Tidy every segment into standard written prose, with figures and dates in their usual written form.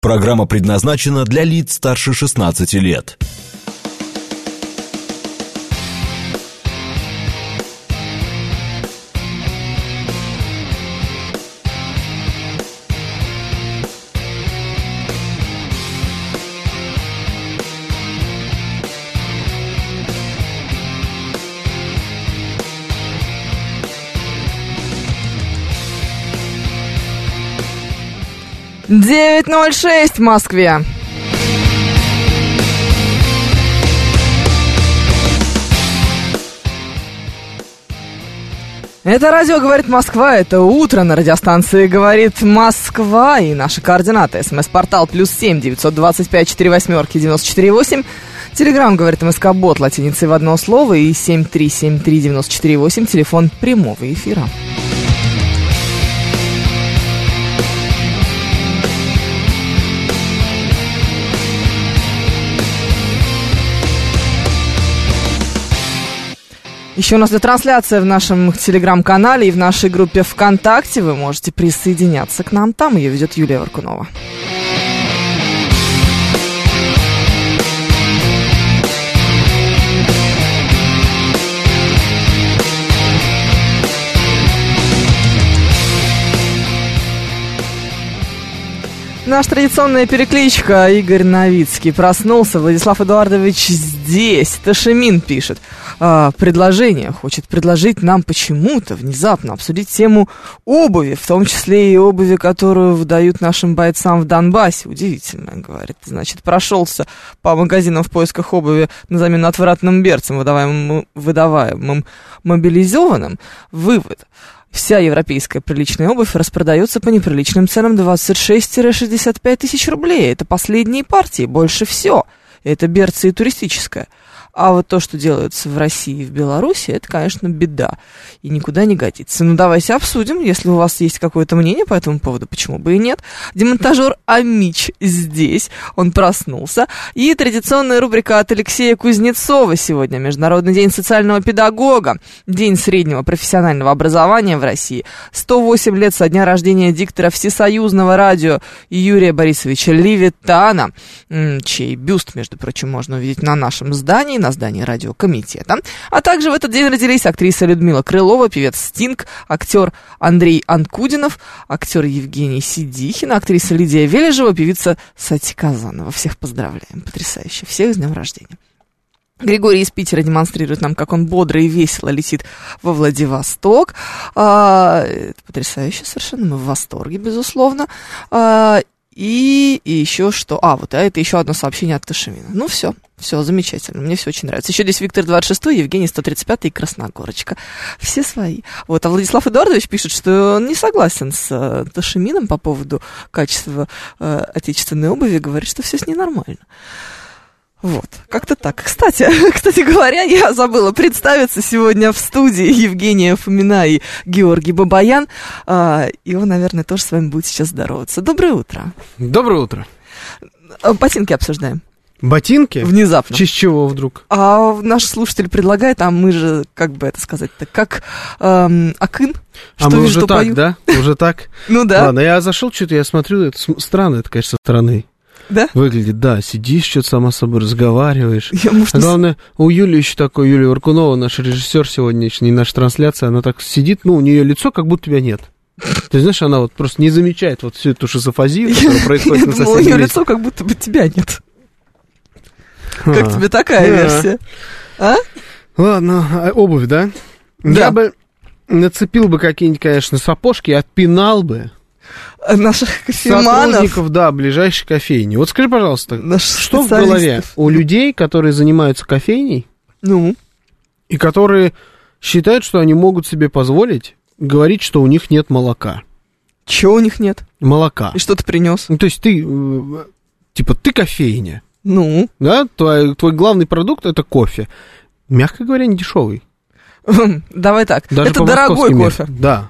Программа предназначена для лиц старше 16 лет. «9:06 в Москве». Это радио «Говорит Москва», это утро на радиостанции «Говорит Москва» и наши координаты. СМС-портал +7 925 48 94 8. Телеграм «Говорит МСК-бот» латиницей в одно слово и 7373948, телефон прямого эфира. Еще у нас идет трансляция в нашем телеграм-канале и в нашей группе ВКонтакте. Вы можете присоединяться к нам. Там ее ведет Юлия Варкунова. Наша традиционная перекличка. Игорь Новицкий проснулся. Владислав Эдуардович здесь. Ташемин пишет. Предложение. Хочет предложить нам почему-то внезапно обсудить тему обуви, в том числе и обуви, которую выдают нашим бойцам в Донбассе. Удивительно, говорит. Значит, прошелся по магазинам в поисках обуви на замену отвратным берцам, выдаваемым мобилизованным. Вывод. Вся европейская приличная обувь распродается по неприличным ценам 26-65 тысяч рублей. Это последние партии, больше все. Это берцы и туристическая. А вот то, что делается в России и в Беларуси, это, конечно, беда. И никуда не годится. Ну, давайте обсудим, если у вас есть какое-то мнение по этому поводу, почему бы и нет. Демонтажер Амич здесь, он проснулся. И традиционная рубрика от Алексея Кузнецова сегодня. Международный день социального педагога. День среднего профессионального образования в России. 108 лет со дня рождения диктора Всесоюзного радио Юрия Борисовича Левитана, чей бюст, между прочим, можно увидеть на нашем здании, на здании радиокомитета. А также в этот день родились актриса Людмила Крылова, певец Стинг, актер Андрей Анкудинов, актер Евгений Сидихин, актриса Лидия Вележева, певица Сати Казанова. Всех поздравляем. Потрясающе. Всех с днем рождения. Григорий из Питера демонстрирует нам, как он бодро и весело летит во Владивосток. Это потрясающе совершенно. Мы в восторге, безусловно. И еще что? Это еще одно сообщение от Ташемина. Ну, все, замечательно, мне все очень нравится. Еще здесь Виктор 26, Евгений 135 и Красногорочка. Все свои. А Владислав Эдуардович пишет, что он не согласен с Ташемином по поводу качества отечественной обуви, говорит, что все с ней нормально. Как-то так. Кстати говоря, я забыла представиться сегодня в студии Евгения Фомина и Георгий Бабаян. И он, наверное, тоже с вами будет сейчас здороваться. Доброе утро. Доброе утро. Ботинки обсуждаем. Ботинки? Внезапно. В честь чего вдруг? Наш слушатель предлагает, а мы же, как бы это сказать-то, как Акын. Мы уже так, пою. Да? Уже так? Ну да. Ладно, я зашел, что-то я смотрю, это странно, это, конечно, со стороны. Да? Выглядит, да, сидишь, что-то сама с собой разговариваешь. Главное, у Юли еще такой, Юлия Варкунова, наш режиссер сегодняшний, наша трансляция, она так сидит, у нее лицо, как будто тебя нет. Ты знаешь, она просто не замечает всю эту шизофазию, которая происходит на соседнем У нее месте. лицо, как будто бы тебя нет. Как тебе такая версия? Ладно, обувь, да? Да. Я бы нацепил бы какие-нибудь, конечно, сапожки, отпинал бы. Наших кофеманов. Сотрудников, да, ближайшей кофейни. Вот скажи, пожалуйста, что в голове у людей, которые занимаются кофейней, и которые считают, что они могут себе позволить говорить, что у них нет молока? Чего у них нет? Молока. И что ты принес? То есть ты кофейня. Да, твой главный продукт — это кофе. Мягко говоря, не дешевый. Давай так, даже это дорогой кофе. Да.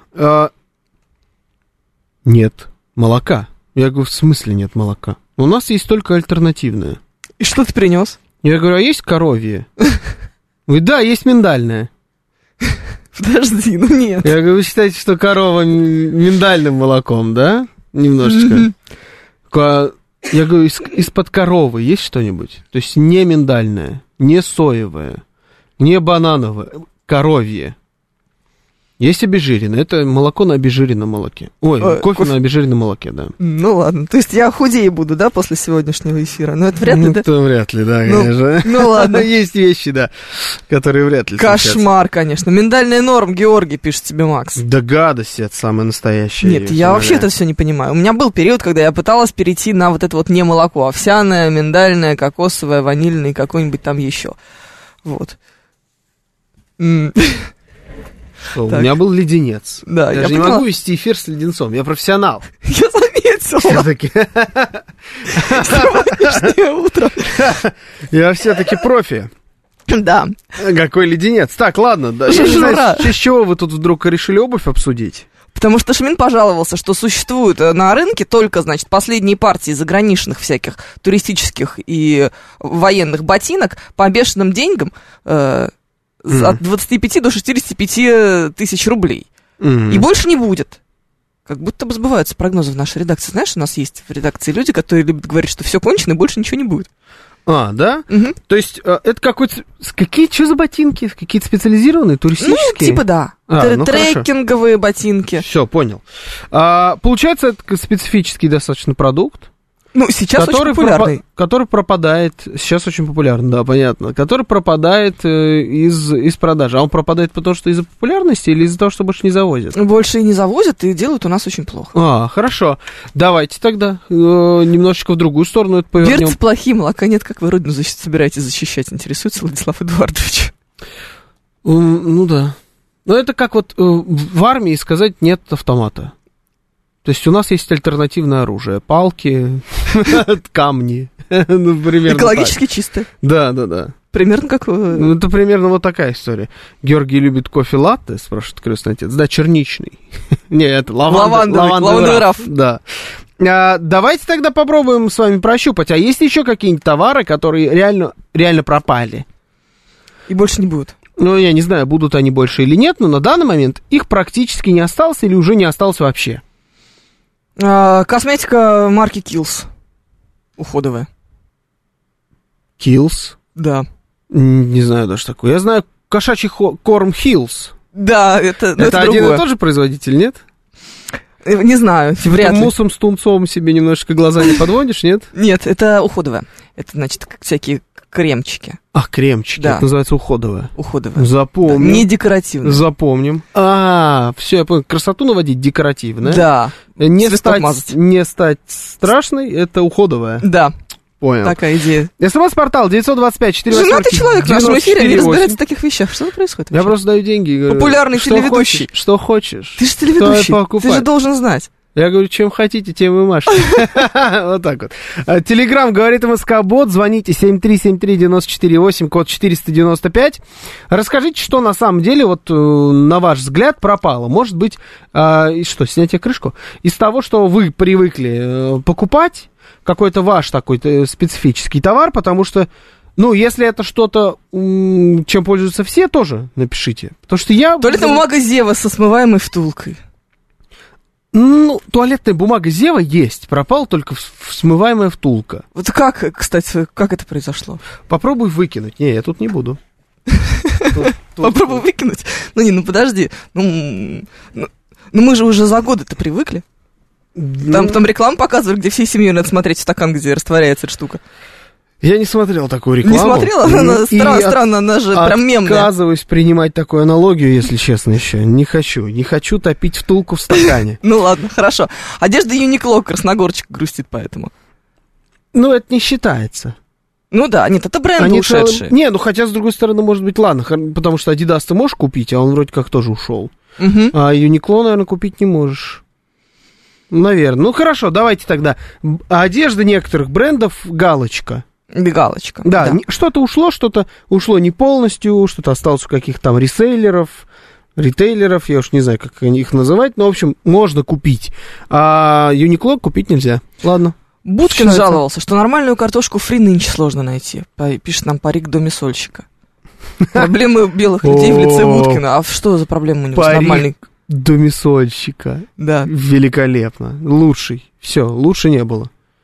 Нет молока. Я говорю, в смысле нет молока? У нас есть только альтернативное. И что ты принес? Я говорю, а есть коровье? Говорит, да, есть миндальное. Подожди, нет. Я говорю, вы считаете, что корова миндальным молоком, да? Немножечко. Я говорю, из-под коровы есть что-нибудь? То есть не миндальное, не соевое, не банановое, коровье. Есть обезжиренное. Это молоко на обезжиренном молоке. Кофе на обезжиренном молоке, да. Ну ладно. То есть я худее буду, да, после сегодняшнего эфира? Но это вряд ли, да? Это вряд ли, да, конечно. Ну ладно. Есть вещи, да, которые вряд ли Кошмар, конечно. Миндальная норм, Георгий, пишет тебе Макс. Да гадость, это самое настоящее. Нет, я вообще это все не понимаю. У меня был период, когда я пыталась перейти на вот это вот не молоко. Овсяное, миндальное, кокосовое, ванильное и какое-нибудь там еще. Вот. У меня был леденец. Да, я же не могу вести эфир с леденцом. Я профессионал. Я заметила. Все-таки. Сегодняшнее утро. Я все-таки профи. Да. Какой леденец. Так, ладно. Да, я не знаю, с чего вы тут вдруг решили обувь обсудить? Потому что Шмин пожаловался, что существуют на рынке только, значит, последние партии заграничных всяких туристических и военных ботинок по бешеным деньгам от 25 до 65 тысяч рублей. И больше не будет. Как будто бы сбываются прогнозы в нашей редакции. Знаешь, у нас есть в редакции люди, которые любят говорить, что все кончено и больше ничего не будет. А, да? То есть это какой-то... Что за ботинки? Какие-то специализированные, туристические? Ну, типа да. Трекинговые ботинки. Все, понял. Получается, это специфический достаточно продукт. Ну, сейчас очень популярный. Который пропадает, сейчас очень популярный, да, понятно, который пропадает из продажи. А он пропадает потому, что из-за популярности или из-за того, что больше не завозят? Больше и не завозят, и делают у нас очень плохо. Хорошо. Давайте тогда немножечко в другую сторону это повернем. Перцы плохие, молока нет, как вы родину собираетесь защищать, интересуется Владислав Эдуардович. Ну да. Но это как вот в армии сказать нет автомата. То есть у нас есть альтернативное оружие. Палки, камни. Экологически чистое. Да. Примерно как... Это примерно вот такая история. Георгий любит кофе-латте, спрашивает крестный отец. Да, черничный. Не, это лавандовый раф. Да. Давайте тогда попробуем с вами прощупать. А есть еще какие-нибудь товары, которые реально пропали? И больше не будут. Ну, я не знаю, будут они больше или нет, но на данный момент их практически не осталось или уже не осталось вообще. Косметика марки Kiehl's. Уходовая. Kiehl's? Да. Не знаю даже такое. Я знаю кошачий корм Hill's. Да, это один и тот же производитель, нет? Не знаю, вряд ли. Муссом с тунцом себе немножечко глаза не подводишь, нет? Нет, это уходовая. Это, значит, всякие кремчики. Кремчики. Да. Это называется уходовая. Уходовая. Запомним. Да, не декоративная. Запомним. Все, я понял. Красоту наводить декоративная. Да. Не стать страшной, это уходовая. Да. Понял. Такая идея. СМС-портал 925-48. Женатый человек в нашем эфире не разбирается в таких вещах. Что происходит? Я просто даю деньги и говорю. Популярный телеведущий. Что хочешь. Ты же телеведущий. Ты же должен знать. Я говорю, чем хотите, тем и машите. Вот так вот. Телеграм говорит МСК-бот. Звоните 7373948, код 495. Расскажите, что на самом деле, вот на ваш взгляд, пропало. Может быть, снятие крышку? Из того, что вы привыкли покупать, какой-то ваш такой специфический товар, потому что, если это что-то, чем пользуются все, тоже напишите. Потому что Туалетная бумага Зева со смываемой втулкой. Туалетная бумага Зева есть, пропала только смываемая втулка. Вот как, кстати, как это произошло? Попробуй выкинуть. Не, я тут не буду. Попробуй выкинуть? Подожди. Мы же уже за годы-то привыкли. Там рекламу показывали, где всей семьей надо смотреть в стакан, где растворяется эта штука. Я не смотрел такую рекламу. Не смотрела? Она странно, она же прям мемная. Отказываюсь принимать такую аналогию, если честно, еще. Не хочу топить втулку в стакане. Ну ладно, хорошо. Одежда Юникло, Красногорчик грустит поэтому. Это не считается. Да, нет, это бренды ушедшие. Хотя, с другой стороны, может быть, ладно, потому что Adidas ты можешь купить, а он вроде как тоже ушел. А Юникло, наверное, купить не можешь. Наверное. Хорошо, давайте тогда. Одежда некоторых брендов галочка. Галочка. Да, что-то ушло не полностью, что-то осталось у каких-то там ритейлеров, я уж не знаю, как их называть, но, в общем, можно купить. А Юникло купить нельзя. Ладно. Будкин жаловался, что нормальную картошку фри нынче сложно найти. Пишет нам парик домисольщика. Проблемы белых людей в лице Будкина. А что за проблема у него с нормальной? Домисольщика. Да. Великолепно. Лучший. Все, лучше не было.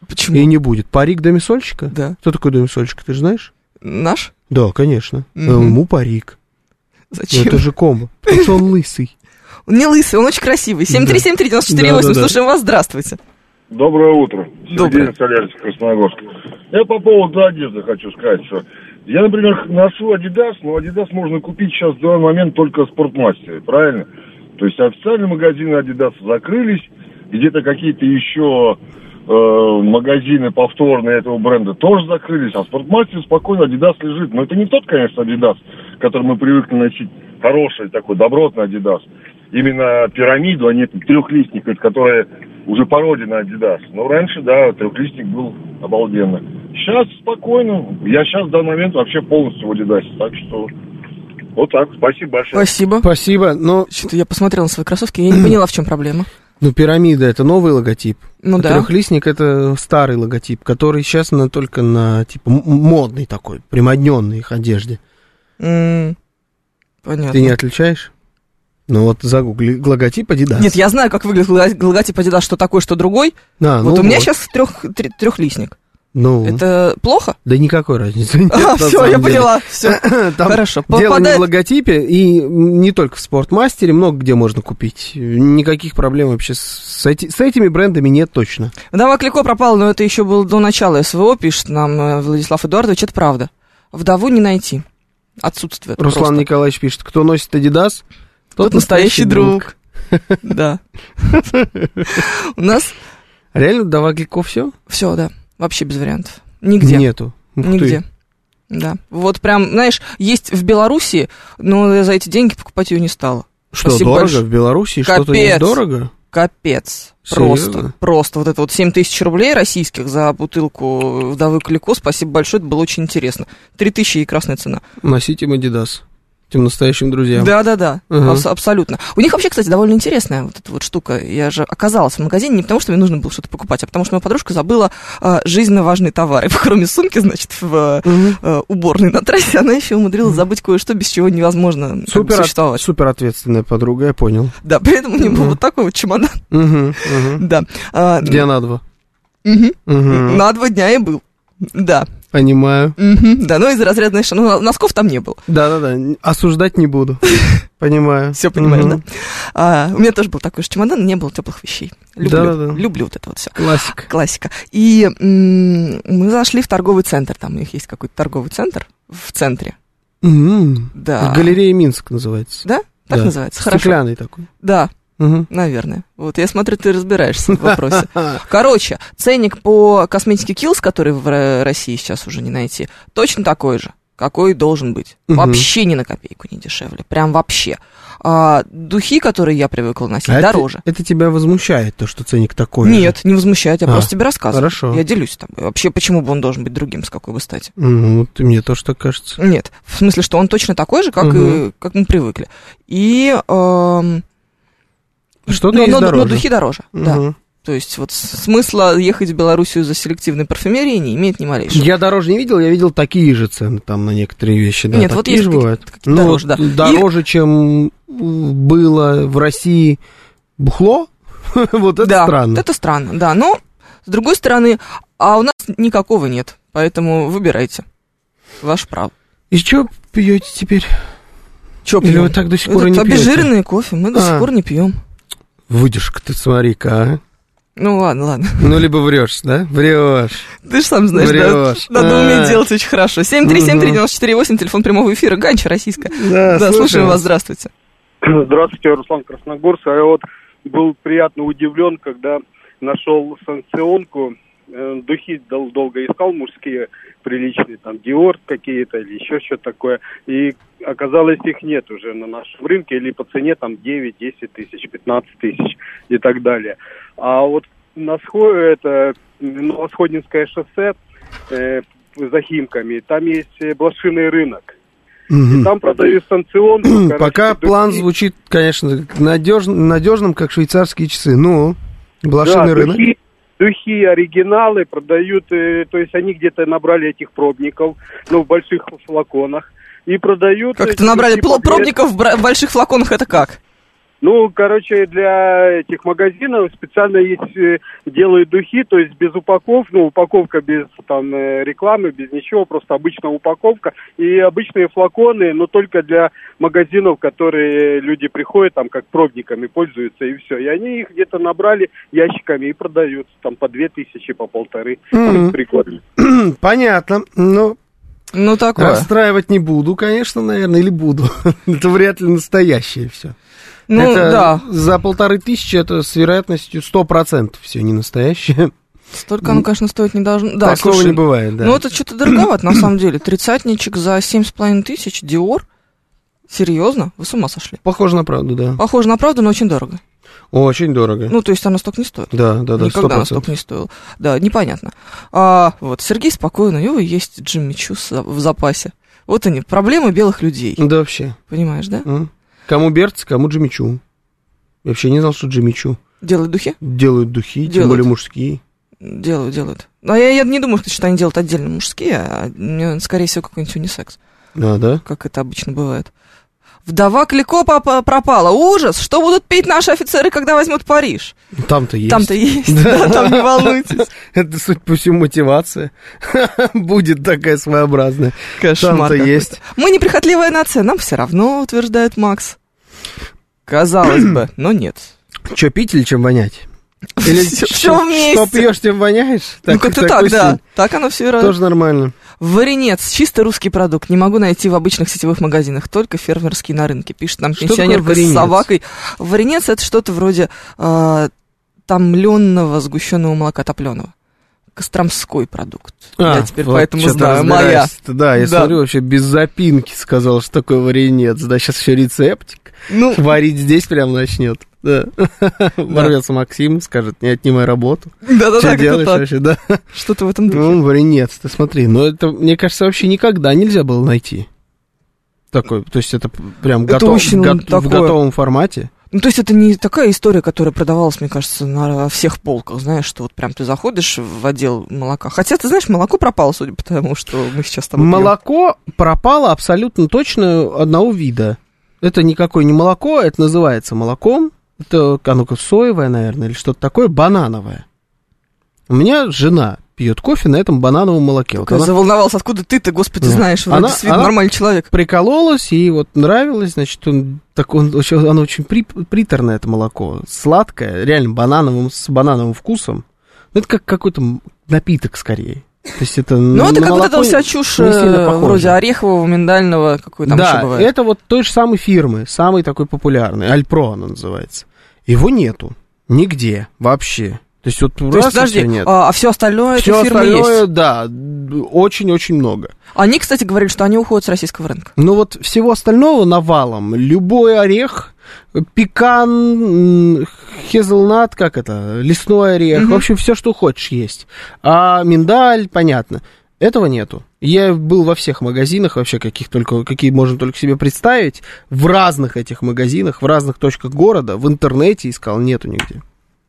Почему? И не будет. Парик домисольщика? Да. Кто такой домисольщик, ты же знаешь? Наш? Да, конечно. Ему парик. Зачем? Это же комбо. Потому что он лысый. Он не лысый, он очень красивый. 7373948, слушаем вас, здравствуйте. Доброе утро. Доброе. Сергей Солярчик, Красногорск. Я по поводу одежды хочу сказать, что я, например, ношу Adidas, но Adidas можно купить сейчас в данный момент только в спортмастере, правильно? То есть официальные магазины Adidas закрылись, где-то какие-то еще магазины повторные этого бренда тоже закрылись, а в спортмастере спокойно Adidas лежит. Но это не тот, конечно, Adidas, который мы привыкли носить, хороший такой, добротный Adidas. Именно пирамиду, а не трехлистник, который уже пародия на Adidas. Но раньше, да, трехлистник был обалденно. Сейчас спокойно. Я сейчас в данный момент вообще полностью в Adidas. Так что вот так. Спасибо большое. Спасибо. Но... Что-то я посмотрела на свои кроссовки, я не поняла, в чем проблема. Ну, пирамида — это новый логотип. Ну, да. Трехлистник — это старый логотип, который сейчас только на, типа, модный такой, примодненный их одежде. Понятно. Ты не отличаешь? Ну, вот загугли логотип Adidas. Нет, я знаю, как выглядит логотип Adidas, что такой, что другой. Вот у меня сейчас трехлистник. Ну, это плохо? Да никакой разницы нет. Все, я поняла. Все. Хорошо. Дело не в логотипе, и не только в спортмастере, много где можно купить. Никаких проблем вообще с этими брендами нет точно. Вдова Клико пропала, но это еще было до начала СВО, пишет нам Владислав Эдуардович. Это правда. Вдову не найти. Отсутствует. Руслан просто. Николаевич пишет, кто носит Adidas, тот настоящий друг. Да. У нас... Реально вдова Клико все? Все, да. Вообще без вариантов. Нигде. Нету. Нигде. Да. Вот прям, знаешь, есть в Беларуси, но я за эти деньги покупать ее не стала. Что, спасибо дорого большое. В Беларуси? Что-то есть дорого? Капец. Серьезно? Просто. Вот это вот 7 тысяч рублей российских за бутылку вдовы Клико. Спасибо большое, это было очень интересно. 3 тысячи и красная цена. Носите Adidas. Тем настоящим друзьям. Да. Абсолютно. У них вообще, кстати, довольно интересная вот эта вот штука. Я же оказалась в магазине не потому, что мне нужно было что-то покупать, а потому что моя подружка забыла жизненно важные товары. Кроме сумки, значит, в уборной на трассе, она еще умудрилась забыть кое-что, без чего невозможно существовать. Супер ответственная подруга, я понял. Да, при этом у нее был вот такой вот чемодан. Да. Дня на 2. На 2 дня и был. Да. Понимаю. Да, ну из разряда, знаешь, носков там не было. Да. Осуждать не буду. Понимаю. Все понимаешь, да? У меня тоже был такой же чемодан, не было теплых вещей. Люблю вот это вот все. Классика. И мы зашли в торговый центр. Там у них есть какой-то торговый центр в центре. Да. Галерея Минск называется. Да? Так называется. Хорошо. Стеклянный такой. Да. Наверное. Вот, я смотрю, ты разбираешься в вопросе. Короче, ценник по косметике Kiehl's, который в России сейчас уже не найти, точно такой же, какой должен быть. Вообще ни на копейку не дешевле. Прям вообще. Духи, которые я привыкла носить, дороже. Это тебя возмущает, то, что ценник такой? Нет, не возмущает, я просто тебе рассказываю. Хорошо. Я делюсь с тобой. Вообще, почему бы он должен быть другим, с какой бы стати? Мне тоже так кажется. Нет, в смысле, что он точно такой же, как мы привыкли. И... Что-то есть дороже. Но духи дороже, да. То есть вот смысла ехать в Белоруссию за селективной парфюмерией не имеет ни малейшего. Я дороже не видел, я видел такие же цены там на некоторые вещи. Да, нет, вот есть бывают. Дороже, да. Дороже, чем было в России бухло, вот это странно. Да, это странно, да. Но, с другой стороны, а у нас никакого нет, поэтому выбирайте. Ваше право. И что пьете теперь? Что пьем? Или вы так до сих пор и не пьете? Обезжиренный кофе мы до сих пор не пьем. Выдержка ты, смотри-ка, а. Ну, ладно. Ну, либо врешь, да? Врешь. Ты же сам знаешь, врешь. Да? Надо уметь делать очень хорошо. 7373948, телефон прямого эфира, Ганча российская. Да, слушаем вас, здравствуйте. Здравствуйте, Руслан Красногорск. Я вот был приятно удивлен, когда нашел санкционку. Духи долго искал, мужские приличные, там, Dior какие-то или еще что-то такое. И оказалось, их нет уже на нашем рынке, или по цене там 9, 10 тысяч, 15 тысяч и так далее. А вот на Новосходнинское шоссе за Химками, там есть блошиный рынок. И там продают санкционку. Пока план звучит, конечно, надежным, как швейцарские часы. Ну, блошиный рынок. Духи, оригиналы продают, то есть они где-то набрали этих пробников, в больших флаконах, и продают... Как это набрали пробников в больших флаконах, это как? Ну, короче, для этих магазинов специально есть, делают духи, то есть без упаковки, ну, упаковка без там рекламы, без ничего, просто обычная упаковка. И обычные флаконы, но только для магазинов, которые люди приходят, там, как пробниками пользуются, и все. И они их где-то набрали ящиками и продают, там, по 2000, по 1500. Прикольно. Понятно, Ну, такое. Расстраивать не буду, конечно, наверное, или буду. Это вряд ли настоящее все. Ну, это да. За 1500 это с вероятностью 100% все не настоящее. Столько оно, конечно, стоить не должно. Да, такого слушай, не бывает, да. Ну, это что-то дороговато, на самом деле. 30-ничек за 7500, Dior. Серьезно? Вы с ума сошли? Похоже на правду, да. Похоже на правду, но очень дорого. Очень дорого. Ну, то есть оно столько не стоит. Да, Никогда 100%. оно столько не стоило. Да, непонятно. Вот, Сергей спокойно, у него есть Джимми Чу в запасе. Вот они, проблемы белых людей. Да, вообще. Понимаешь, да? Кому берцы, кому Джимми Чу. Я вообще не знал, что Джимми Чу. Делают духи? Делают духи, Делают. тем более мужские. Делают. Но я не думаю, что они делают отдельно мужские, а скорее всего какой-нибудь унисекс. Да? Как это обычно бывает. Вдова Клико пропала. Ужас! Что будут пить наши офицеры, когда возьмут Париж? Там-то есть. Там-то есть, да, там не волнуйтесь. Это, судя по всему, мотивация будет такая своеобразная. Кошмар Там-то какой-то. есть. Мы неприхотливая нация, нам все равно, утверждает Макс. Казалось бы, но нет. Что, пить или чем вонять? Или Всё вместе. Что пьешь, тем воняешь? Ну, как-то так, да. Так оно все и раз. Тоже нормально. Варенец, чисто русский продукт. Не могу найти в обычных сетевых магазинах, только фермерские на рынке. Пишет нам Что пенсионерка такое с варенец? собакой. Варенец — это что-то вроде томленного сгущенного молока, топленого. Костромской продукт. Я теперь вот поэтому что-то знаю. Моя. разбираешься-то. Да, я смотрю, вообще без запинки сказал, что такое варенец. Да, сейчас еще рецептик. Ну, Варить здесь прям начнет. Да. Ворвется Максим, скажет, не отнимай работу. да-да-да, Что как-то делаешь так. вообще, да? Что-то в этом духе. Ну, варенец, ты смотри. Но это, мне кажется, вообще никогда нельзя было найти. Такой, то есть это прям Это очень в такое. готовом формате. Ну, то есть это не такая история, которая продавалась, мне кажется, на всех полках, знаешь, что вот прям ты заходишь в отдел молока. Хотя, ты знаешь, молоко пропало, судя по тому, что мы сейчас с тобой пьем. Молоко пропало абсолютно точно одного вида. Это никакое не молоко, это называется молоком. Это, ну-ка, соевое, наверное, или что-то такое, банановое. У меня жена пьет кофе на этом банановом молоке. Вот Я заволновался, откуда ты-то, господи, Да. знаешь, вроде Она- действительно она- нормальный человек. прикололась, и вот нравилось, значит, оно очень приторное, это молоко, сладкое, реально с банановым вкусом. Ну, это как какой-то напиток, скорее. То есть это Ну, это на как вот молоко эта вся чушь не сильно похоже. вроде орехового, миндального, какой там еще Да, бывает. это вот той же самой фирмы, самый такой популярный, Альпро оно называется. Его нету нигде вообще. То есть вот То раз есть, и подожди, всё нет. а все остальное Все этой фирмы остальное, есть? да, очень-очень много. Они, кстати, говорили, что они уходят с российского рынка. Ну вот всего остального навалом, любой орех, пекан, хезелнат, как это, лесной орех, в общем, все, что хочешь, есть. А миндаль, понятно, этого нету. Я был во всех магазинах, вообще какие можно только себе представить, в разных этих магазинах, в разных точках города, в интернете искал, нету нигде.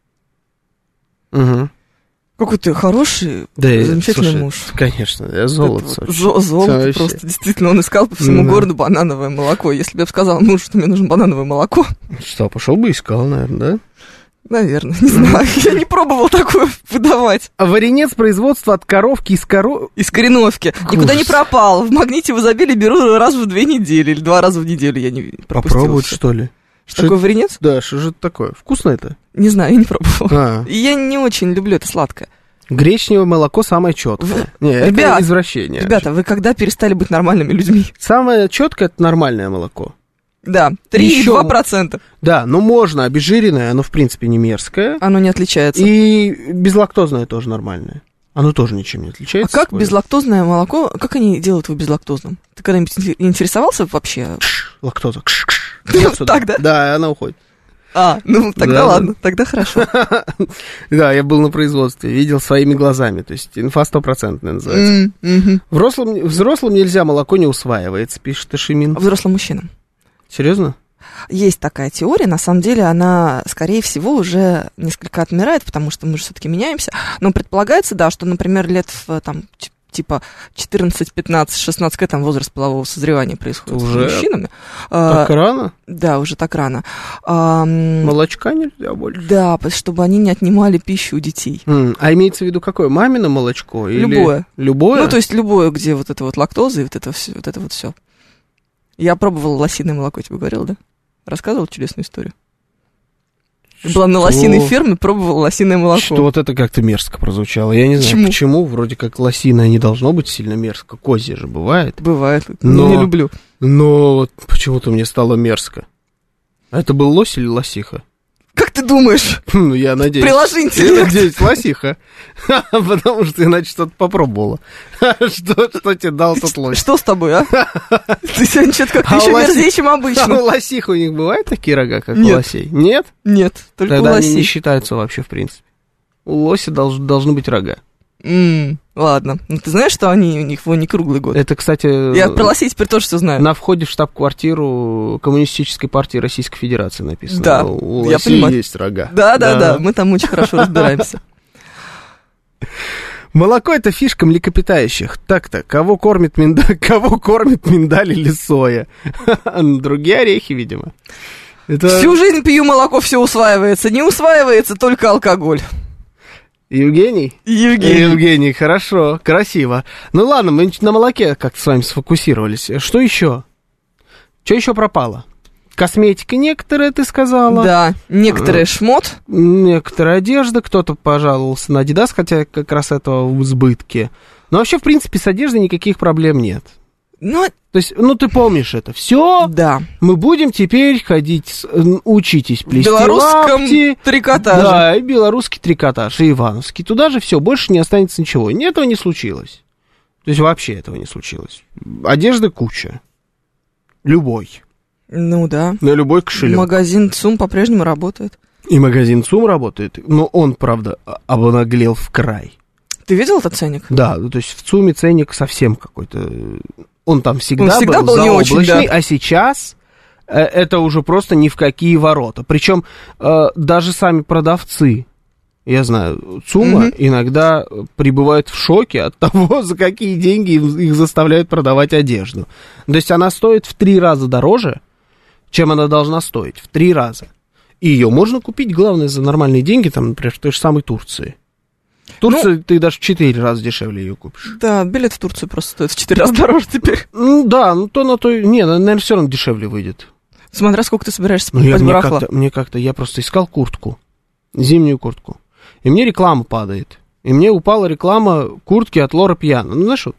Угу. Какой ты хороший, Да, замечательный слушай, муж. Конечно, я золото. Вот золото Вообще. просто. Действительно, он искал по всему Да. городу банановое молоко. Если бы я бы сказала мужу, что мне нужно банановое молоко, Что, пошел бы искал, наверное, да? наверное, не знаю. Я не пробовал такое выдавать. А варенец производства от коровки из Из Кореновки. Никуда не пропал. В магните в изобилии беру раз в 2 недели или 2 раза в неделю. Я не пропустила. Попробовать, всё. что ли? Что такое варенец? Да, что же это такое? Вкусно это? Не знаю, я не пробовала. А, И я не очень люблю это сладкое. гречневое молоко самое четкое. Не, Ребят, это извращение. Ребята, вы когда перестали быть нормальными людьми? Самое четкое это нормальное молоко. Да, 3,2%. Да, но можно обезжиренное, оно в принципе не мерзкое. Оно не отличается. И безлактозное тоже нормальное. Оно тоже ничем не А отличается. как безлактозное молоко, как они делают его безлактозным? Ты когда-нибудь интересовался вообще? Лактоза. Так, да? Да, она уходит. Ну тогда Да. ладно, тогда хорошо. Да, я был на производстве, видел своими глазами. То есть инфа 100% называется. Мгм. Взрослым нельзя, молоко не усваивается, пишет Ашимин. Взрослым мужчинам. Серьезно? Есть такая теория, на самом деле она, скорее всего, уже несколько отмирает, потому что мы же все-таки меняемся. Но предполагается, да, что, например, лет в типа 14, 15, 16 лет, там возраст полового созревания происходит уже с мужчинами. Так рано? Да, уже так рано. Молочка нельзя больше? Да, чтобы они не отнимали пищу у детей. А имеется в виду какое? Мамино молочко? Или... Любое. Любое? Ну, то есть любое, где вот это вот лактоза и вот это все. Я пробовала лосиное молоко, тебе говорила, да? Рассказывала чудесную историю? Была на лосиной ферме, пробовала лосиное молоко. Что вот это как-то мерзко прозвучало. Я не знаю, почему. Вроде как лосиное не должно быть сильно мерзко. Козье же бывает. Бывает. Но не люблю. Но вот почему-то мне стало мерзко. А это был лось или лосиха? Как ты думаешь? Ну, я надеюсь. Приложи интеллект. Я надеюсь, лосиха. Потому что иначе что-то попробовала. Что тебе дал тот лось? Что с тобой, а? Ты сегодня что-то как-то еще мерзее, чем обычно. А у лосих у них бывают такие рога, как у лосей? Нет? Нет, только у лосей. Тогда они не считаются вообще, в принципе. У лося должны быть рога. Ладно. Ну, ты знаешь, что они у них не круглый год? Это, кстати... Я про лосей теперь тоже все знаю. На входе в штаб-квартиру Коммунистической партии Российской Федерации написано. Да, у я лосей понимаю. есть рога. Да, мы там очень хорошо разбираемся. Молоко — это фишка млекопитающих. Так-то, кого кормит миндаль или соя? Другие орехи, видимо. Всю жизнь пью молоко, все усваивается. Не усваивается только алкоголь. Евгений, хорошо, красиво. Ну ладно, мы на молоке как-то с вами сфокусировались. Что еще? Что еще пропало? Косметика некоторая, ты сказала. Да, некоторые шмот. Некоторая одежда. Кто-то пожаловался на Adidas, хотя как раз этого в избытке. Но вообще, в принципе, с одеждой никаких проблем нет. То есть, ты помнишь это. Все, да. Мы будем теперь ходить, учитесь плести белорусском лапти. Трикотаже. Да, и белорусский трикотаж, и ивановский. Туда же все, больше не останется ничего. Этого не случилось. То есть, вообще этого не случилось. Одежды куча. Любой. Ну, да. На любой кошелек. Магазин ЦУМ по-прежнему работает. И магазин ЦУМ работает, но он, правда, обнаглел в край. Ты видел этот ценник? Да, то есть в ЦУМе ценник совсем какой-то... Он там всегда был не очень, да. А сейчас это уже просто ни в какие ворота. Причем даже сами продавцы, я знаю, ЦУМа иногда пребывают в шоке от того, за какие деньги их заставляют продавать одежду. То есть она стоит в 3 раза дороже, чем она должна стоить. В 3 раза. И ее можно купить, главное, за нормальные деньги, там, например, в той же самой Турции. В Турции ты даже в 4 раза дешевле ее купишь. Да, билет в Турцию просто стоит в 4 раза дороже теперь. Да, то на то... Не, наверное, все равно дешевле выйдет. Смотря сколько ты собираешься покупать барахла. Я просто искал куртку, зимнюю куртку. И мне реклама падает. И мне упала реклама куртки от Лора Пьяно. Ну, знаешь,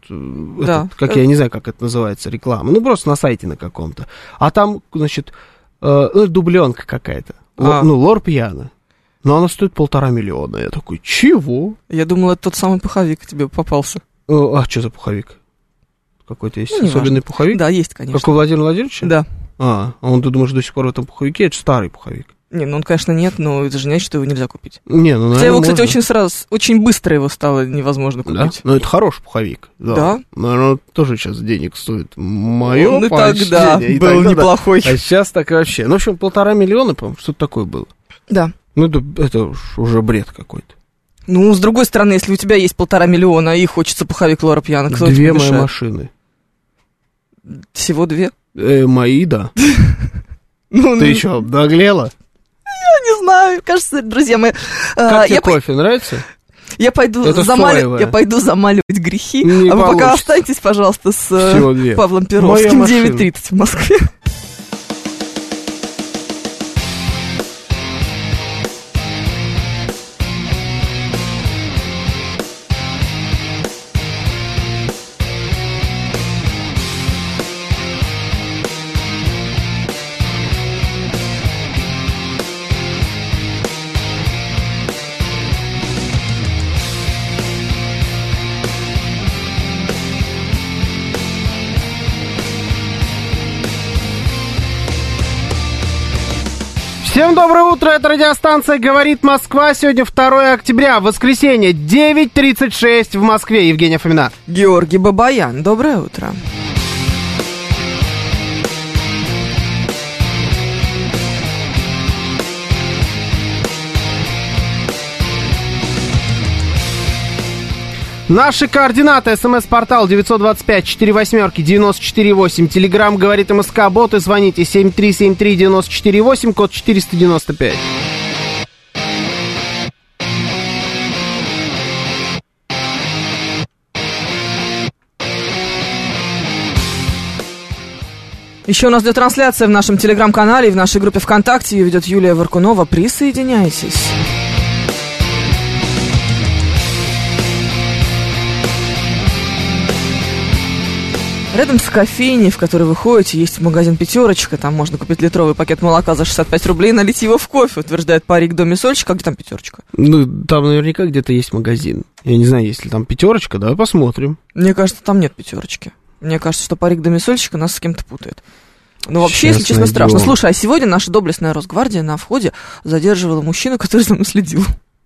я не знаю, как это называется, реклама. Ну, просто на сайте на каком-то. А там, значит, дубленка какая-то. Лор Пьяно. Но она стоит 1,5 миллиона. Я такой, чего? Я думал, это тот самый пуховик тебе попался. Что за пуховик? Какой-то есть особенный пуховик? Да, есть, конечно. Как у Владимира Владимировича? Да. Ты думаешь, до сих пор в этом пуховике? Это старый пуховик. Не, он, конечно, нет, но это же не значит, что его нельзя купить. Наверное, хотя его, кстати, очень быстро его стало невозможно купить. Да? Но это хороший пуховик. Да. Наверное, тоже сейчас денег стоит. Мое и тогда был неплохой. А сейчас так и вообще. В общем, 1,5 миллиона, по-моему, что-то такое было. Да. Это уже бред какой-то. С другой стороны, если у тебя есть 1,5 миллиона и хочется пуховик Лора Пьяно, кто 2 мои машины. Всего 2? Мои, да. Ты что, обнаглела? Я не знаю, кажется, друзья мои... Как тебе кофе, нравится? Я пойду замаливать грехи, не а вы получится. пока останьтесь, пожалуйста, с Павлом Перовским, 9:30 в Москве. Всем доброе утро, это радиостанция «Говорит Москва». Сегодня 2 октября, воскресенье, 9:36 в Москве. Евгения Фомина. Георгий Бабаян, доброе утро. Наши координаты. СМС-портал 925-48-94-8. Телеграмм говорит МСК Боты. Звоните 7373-94-8, код 495. Еще у нас идет трансляция в нашем телеграм-канале и в нашей группе ВКонтакте. Ее ведет Юлия Варкунова. Присоединяйтесь. Рядом с кофейней, в которой вы ходите, есть магазин «Пятерочка». Там можно купить литровый пакет молока за 65 рублей и налить его в кофе, утверждает парик Доме Сольчика. А где там «Пятерочка»? Ну, там наверняка где-то есть магазин. Я не знаю, есть ли там «Пятерочка». Давай посмотрим. Мне кажется, там нет «Пятерочки». Мне кажется, что парик Доме Сольчика нас с кем-то путает. Ну, вообще, если честно, страшно. Слушай, а сегодня наша доблестная Росгвардия на входе задерживала мужчину, который за мной следил.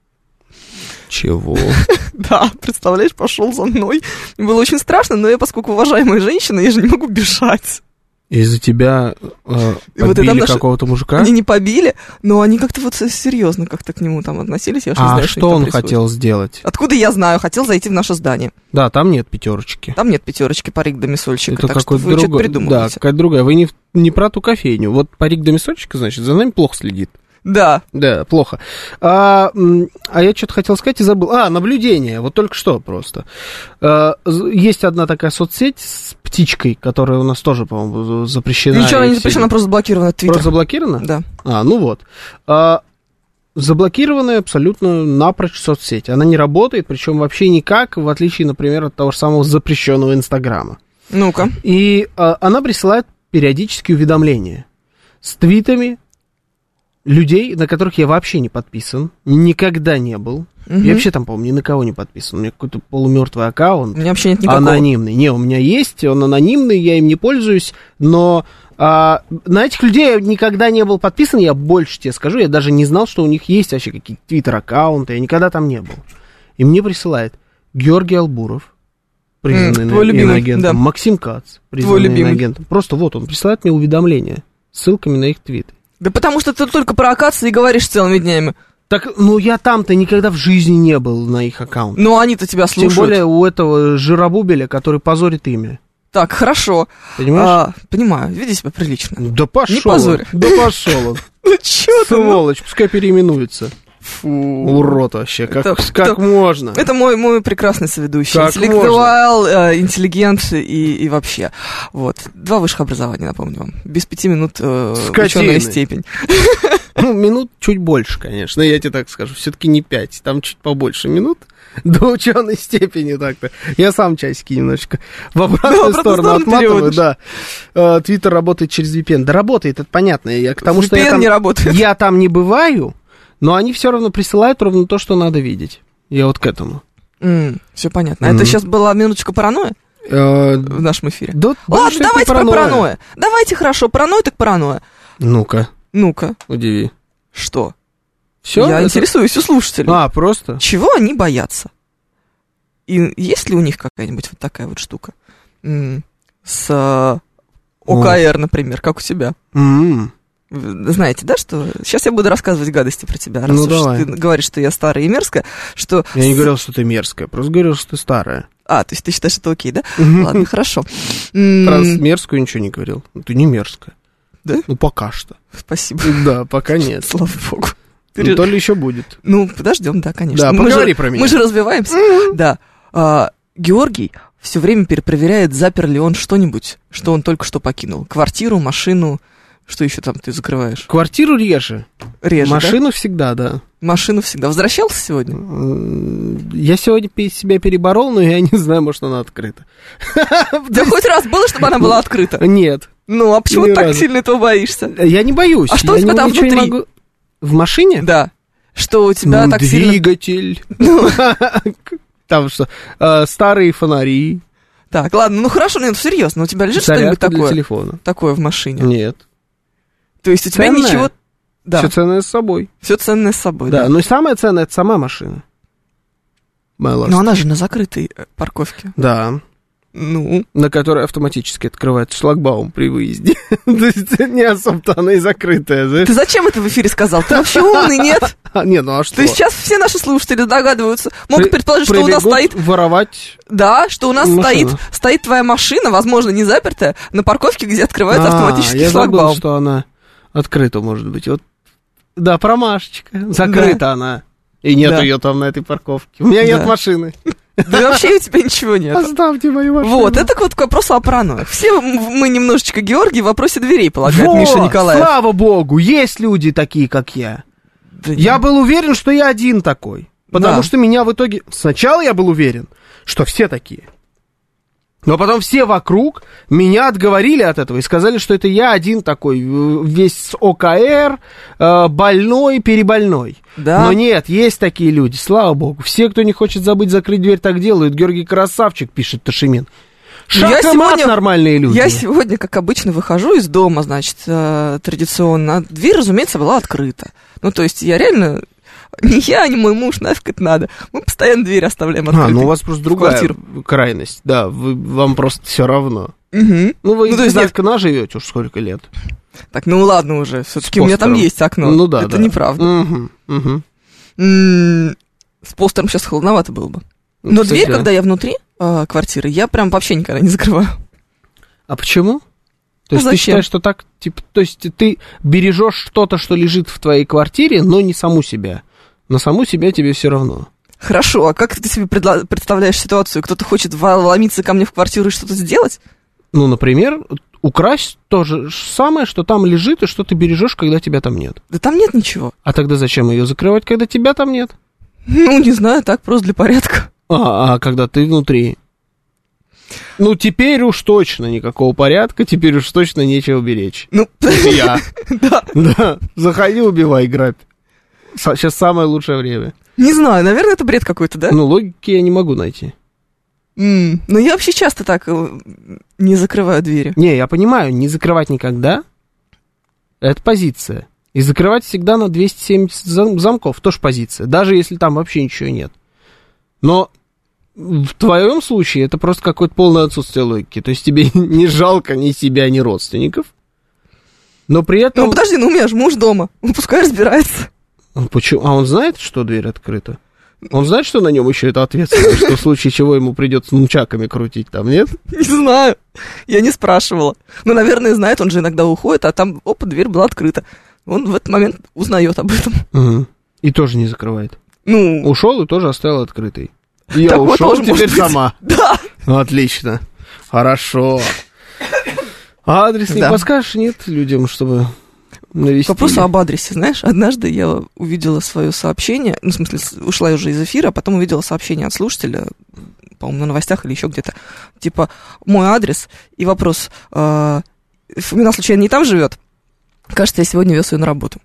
Чего? Да, представляешь, пошел за мной. Было очень страшно, но я, поскольку уважаемая женщина, я же не могу бежать. Из-за тебя побили какого-то мужика? Они не побили, но они как-то вот серьезно как-то к нему там относились. Я знаю, что он хотел сделать? Откуда я знаю? Хотел зайти в наше здание. Да, там нет «Пятерочки». Там нет «Пятерочки», парик Доме Сольчика. Это так что вы что-то придумываете. Да, какая-то другая. Вы не про ту кофейню. Вот парик Доме Сольчика, значит, за нами плохо следит. Да. Да, плохо. А я что-то хотел сказать и забыл. Наблюдение. Вот только что просто. Есть одна такая соцсеть с птичкой, которая у нас тоже, по-моему, запрещена. Ничего, она не запрещена, просто заблокирована. Твиттер. Просто заблокирована? Да. Ну вот. Заблокированная абсолютно напрочь соцсеть. Она не работает, причем вообще никак, в отличие, например, от того же самого запрещенного Инстаграма. Ну-ка. И она присылает периодически уведомления с твитами людей, на которых я вообще не подписан, никогда не был. Я вообще там, по-моему, ни на кого не подписан. У меня какой-то полумертвый аккаунт. У меня вообще нет никакого. Анонимный. Не, у меня есть, он анонимный, я им не пользуюсь, но на этих людей я никогда не был подписан, я больше тебе скажу, я даже не знал, что у них есть вообще какие-то твиттер-аккаунты, я никогда там не был. И мне присылает Георгий Албуров, признанный иноагентом, да. Максим Кац, признанный иноагентом. Просто вот он присылает мне уведомления с ссылками на их твиты. Да потому что ты только про акации и говоришь целыми днями. Так, я там-то никогда в жизни не был на их аккаунте. Но они-то тебя слушают. Тем более у этого жиробубеля, который позорит имя. Так, хорошо. Понимаешь? Понимаю, веди себя прилично. Да пошел. Не позорь. Да пошел он. Ну чё ты? Сволочь, пускай переименуется. Фу. Урод вообще, как можно? Это мой прекрасный соведущий. Как интеллектуал, интеллигент и вообще. Вот. 2 высших образования, напомню вам. Без 5 минут ученая степень. Минут чуть больше, конечно, я тебе так скажу. Все-таки не 5, там чуть побольше минут. До ученой степени так-то. Я сам часики немножечко в обратную сторону отматываю, да. Твиттер работает через VPN. Да работает, это понятно. Я к тому, что я там не бываю, но они все равно присылают ровно то, что надо видеть. Я вот к этому. Все понятно. Это сейчас была минуточка паранойя в нашем эфире? Да, ладно, давайте про паранойя. Давайте, хорошо, паранойя так паранойя. Ну-ка. Удиви. Что? Все? Я интересуюсь у слушателей. Просто? Чего они боятся? И есть ли у них какая-нибудь вот такая вот штука? С ОКР, например, как у тебя. Знаете, да, что... Сейчас я буду рассказывать гадости про тебя. Раз уж ты говоришь, что я старая и мерзкая, что... Я не говорил, что ты мерзкая, просто говорил, что ты старая. То есть ты считаешь, это окей, да? Ладно, хорошо. Про мерзкую ничего не говорил. Ты не мерзкая. Да? Пока что. Спасибо. Да, пока нет. Слава богу. То ли еще будет. Подождем, да, конечно. Да, поговори про меня. Мы же развиваемся. Да. Георгий все время перепроверяет, запер ли он что-нибудь, что он только что покинул. Квартиру, машину, что еще там ты закрываешь? Квартиру реже. Машину всегда, да. Машину всегда. Возвращался сегодня? Я сегодня себя переборол, но я не знаю, может, она открыта. Да хоть раз было, чтобы она была открыта? Нет. А почему ты так сильно этого боишься? Я не боюсь. А что у тебя там внутри? В машине? Да. Что у тебя так сильно... Двигатель. Там что? Старые фонари. Так, ладно, хорошо, нет, серьезно, у тебя лежит что-нибудь такое? Для телефона. Такое в машине? Нет. То есть у тебя ничего... Да. Все ценное с собой. Все ценное с собой, да. Но и самое ценное — это сама машина. Но она же на закрытой парковке. Да. Ну? На которой автоматически открывается шлагбаум при выезде. То есть не особо-то она и закрытая, знаешь. Ты зачем это в эфире сказал? Ты вообще умный, нет? Не, ну а что? То есть сейчас все наши слушатели догадываются, могут предположить, что у нас стоит... воровать. Да, что у нас стоит твоя машина, возможно, не запертая, на парковке, где открывается автоматический шлагбаум. Я забыл, что она открыта, может быть. Вот. Да, промашечка. Закрыта она. И нет ее там на этой парковке. У меня нет машины. Да вообще у тебя ничего нет. Оставьте мою машину. Вот, это вот к вопросу о паранойях. Все мы немножечко Георгий в вопросе дверей, полагает Миша Николаев. Слава богу, есть люди такие, как я. Да я был уверен, что я один такой. Потому что меня в итоге... Сначала я был уверен, что все такие. Но потом все вокруг меня отговорили от этого и сказали, что это я один такой, весь с ОКР, больной, перебольной. Да. Но нет, есть такие люди, слава богу. Все, кто не хочет забыть закрыть дверь, так делают. Георгий красавчик, пишет Ташимин. Шаг и мат нормальные люди. Я сегодня, как обычно, выхожу из дома, значит, традиционно. Дверь, разумеется, была открыта. Ну, то есть я реально... Ни я, ни мой муж, нафиг это надо. Мы постоянно дверь оставляем открытой. Ну у вас просто другая крайность. Да, вам просто все равно. Угу. Ну вы из окна живете уж сколько лет. Так, ну ладно уже. Все-таки у меня там есть окно. Ну да, это неправда. С постером сейчас холодновато было бы. Но кстати, дверь, когда я внутри квартиры, я прям вообще никогда не закрываю. А почему? То есть ты считаешь, что так, типа, то есть ты бережешь что-то, что лежит в твоей квартире, но не саму себя. На саму себя тебе все равно. Хорошо, а как ты себе представляешь ситуацию? Кто-то хочет вломиться ко мне в квартиру и что-то сделать? Ну, например, украсть то же самое, что там лежит, и что ты бережешь, когда тебя там нет. Да там нет ничего. А тогда зачем ее закрывать, когда тебя там нет? Ну, не знаю, так просто для порядка. А когда ты внутри? Ну, теперь уж точно никакого порядка, теперь уж точно нечего беречь. Ну, я. Да. Заходи, убивай, грабь. Сейчас самое лучшее время. Не знаю, наверное, это бред какой-то, да? Ну, логики я не могу найти. Ну, я вообще часто так не закрываю двери. Не, я понимаю, не закрывать никогда — это позиция. И закрывать всегда на 270 замков — тоже позиция, даже если там вообще ничего нет. Но в твоем случае это просто какое-то полное отсутствие логики. То есть тебе не жалко ни себя, ни родственников. Но при этом... Ну, подожди, у меня же муж дома, пускай разбирается. Почему? А он знает, что дверь открыта? Он знает, что на нем еще это ответственность, что в случае чего ему придется нунчаками крутить там, нет? Не знаю, я не спрашивала. Ну, наверное, знает, он же иногда уходит, а там, опа, дверь была открыта. Он в этот момент узнает об этом. Угу. И тоже не закрывает. Ну... Ушел и тоже оставил открытой. Я ушел, теперь сама. Да. Ну, отлично. Хорошо. А адрес не подскажешь, нет, людям, чтобы... навести. К вопросу об адресе, знаешь, однажды я увидела свое сообщение, ну, в смысле, ушла я уже из эфира, а потом увидела сообщение от слушателя, по-моему, на новостях или еще где-то, типа, мой адрес, и вопрос, Фомина, случайно, не там живет? Кажется, я сегодня вез ее на работу.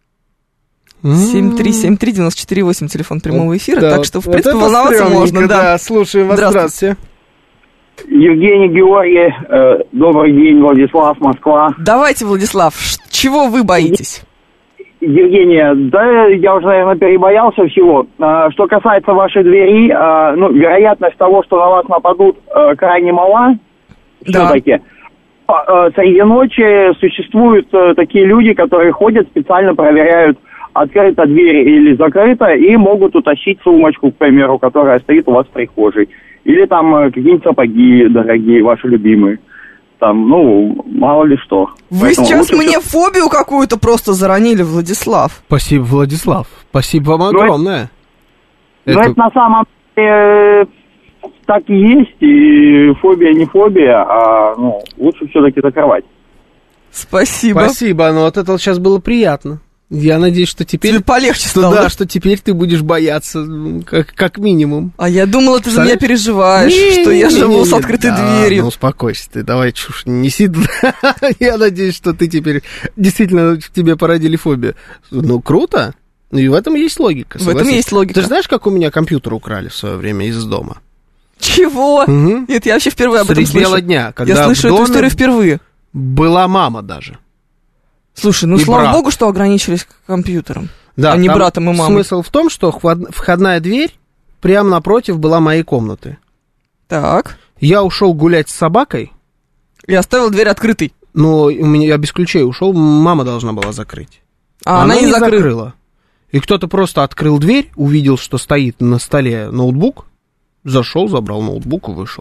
7373948, телефон прямого эфира, так что, в принципе, волноваться можно. Да, слушаем вас, здравствуйте. Евгений, Георгий, добрый день, Владислав, Москва. Давайте, Владислав, чего вы боитесь? Евгения, да, я уже, наверное, перебоялся всего. Что касается вашей двери, ну, вероятность того, что на вас нападут, крайне мала, все-таки. Среди ночи существуют такие люди, которые ходят, специально проверяют, открыта дверь или закрыта, и могут утащить сумочку, к примеру, которая стоит у вас в прихожей. Или там какие-нибудь сапоги дорогие, ваши любимые. Там, ну, мало ли что. Вы сейчас мне фобию какую-то просто заронили, Владислав. Спасибо, Владислав. Спасибо вам огромное. Ну, это на самом деле так и есть. И фобия не фобия, а ну, лучше все-таки закрывать. Спасибо. Спасибо, но вот это сейчас было приятно. Я надеюсь, что теперь... Тебе полегче стало. Да, что теперь ты будешь бояться, как минимум. А я думала, ты за меня переживаешь, что я живу с открытой дверью. Ну, успокойся ты, давай чушь не неси. Я надеюсь, что ты теперь... Действительно, тебе породили фобию. Ну, круто. И в этом есть логика. В этом есть логика. Ты же знаешь, как у меня компьютер украли в свое время из дома? Чего? Нет, я вообще впервые об этом слышу. Средь бела дня. Я слышу эту историю впервые. Была мама даже. Слушай, ну, слава богу, что ограничились компьютером, да, а не братом и мамой. Смысл в том, что входная дверь прямо напротив была моей комнаты. Так. Я ушел гулять с собакой. И оставил дверь открытой. Но я без ключей ушел, мама должна была закрыть. А она не закрыла. И кто-то просто открыл дверь, увидел, что стоит на столе ноутбук, зашел, забрал ноутбук и вышел.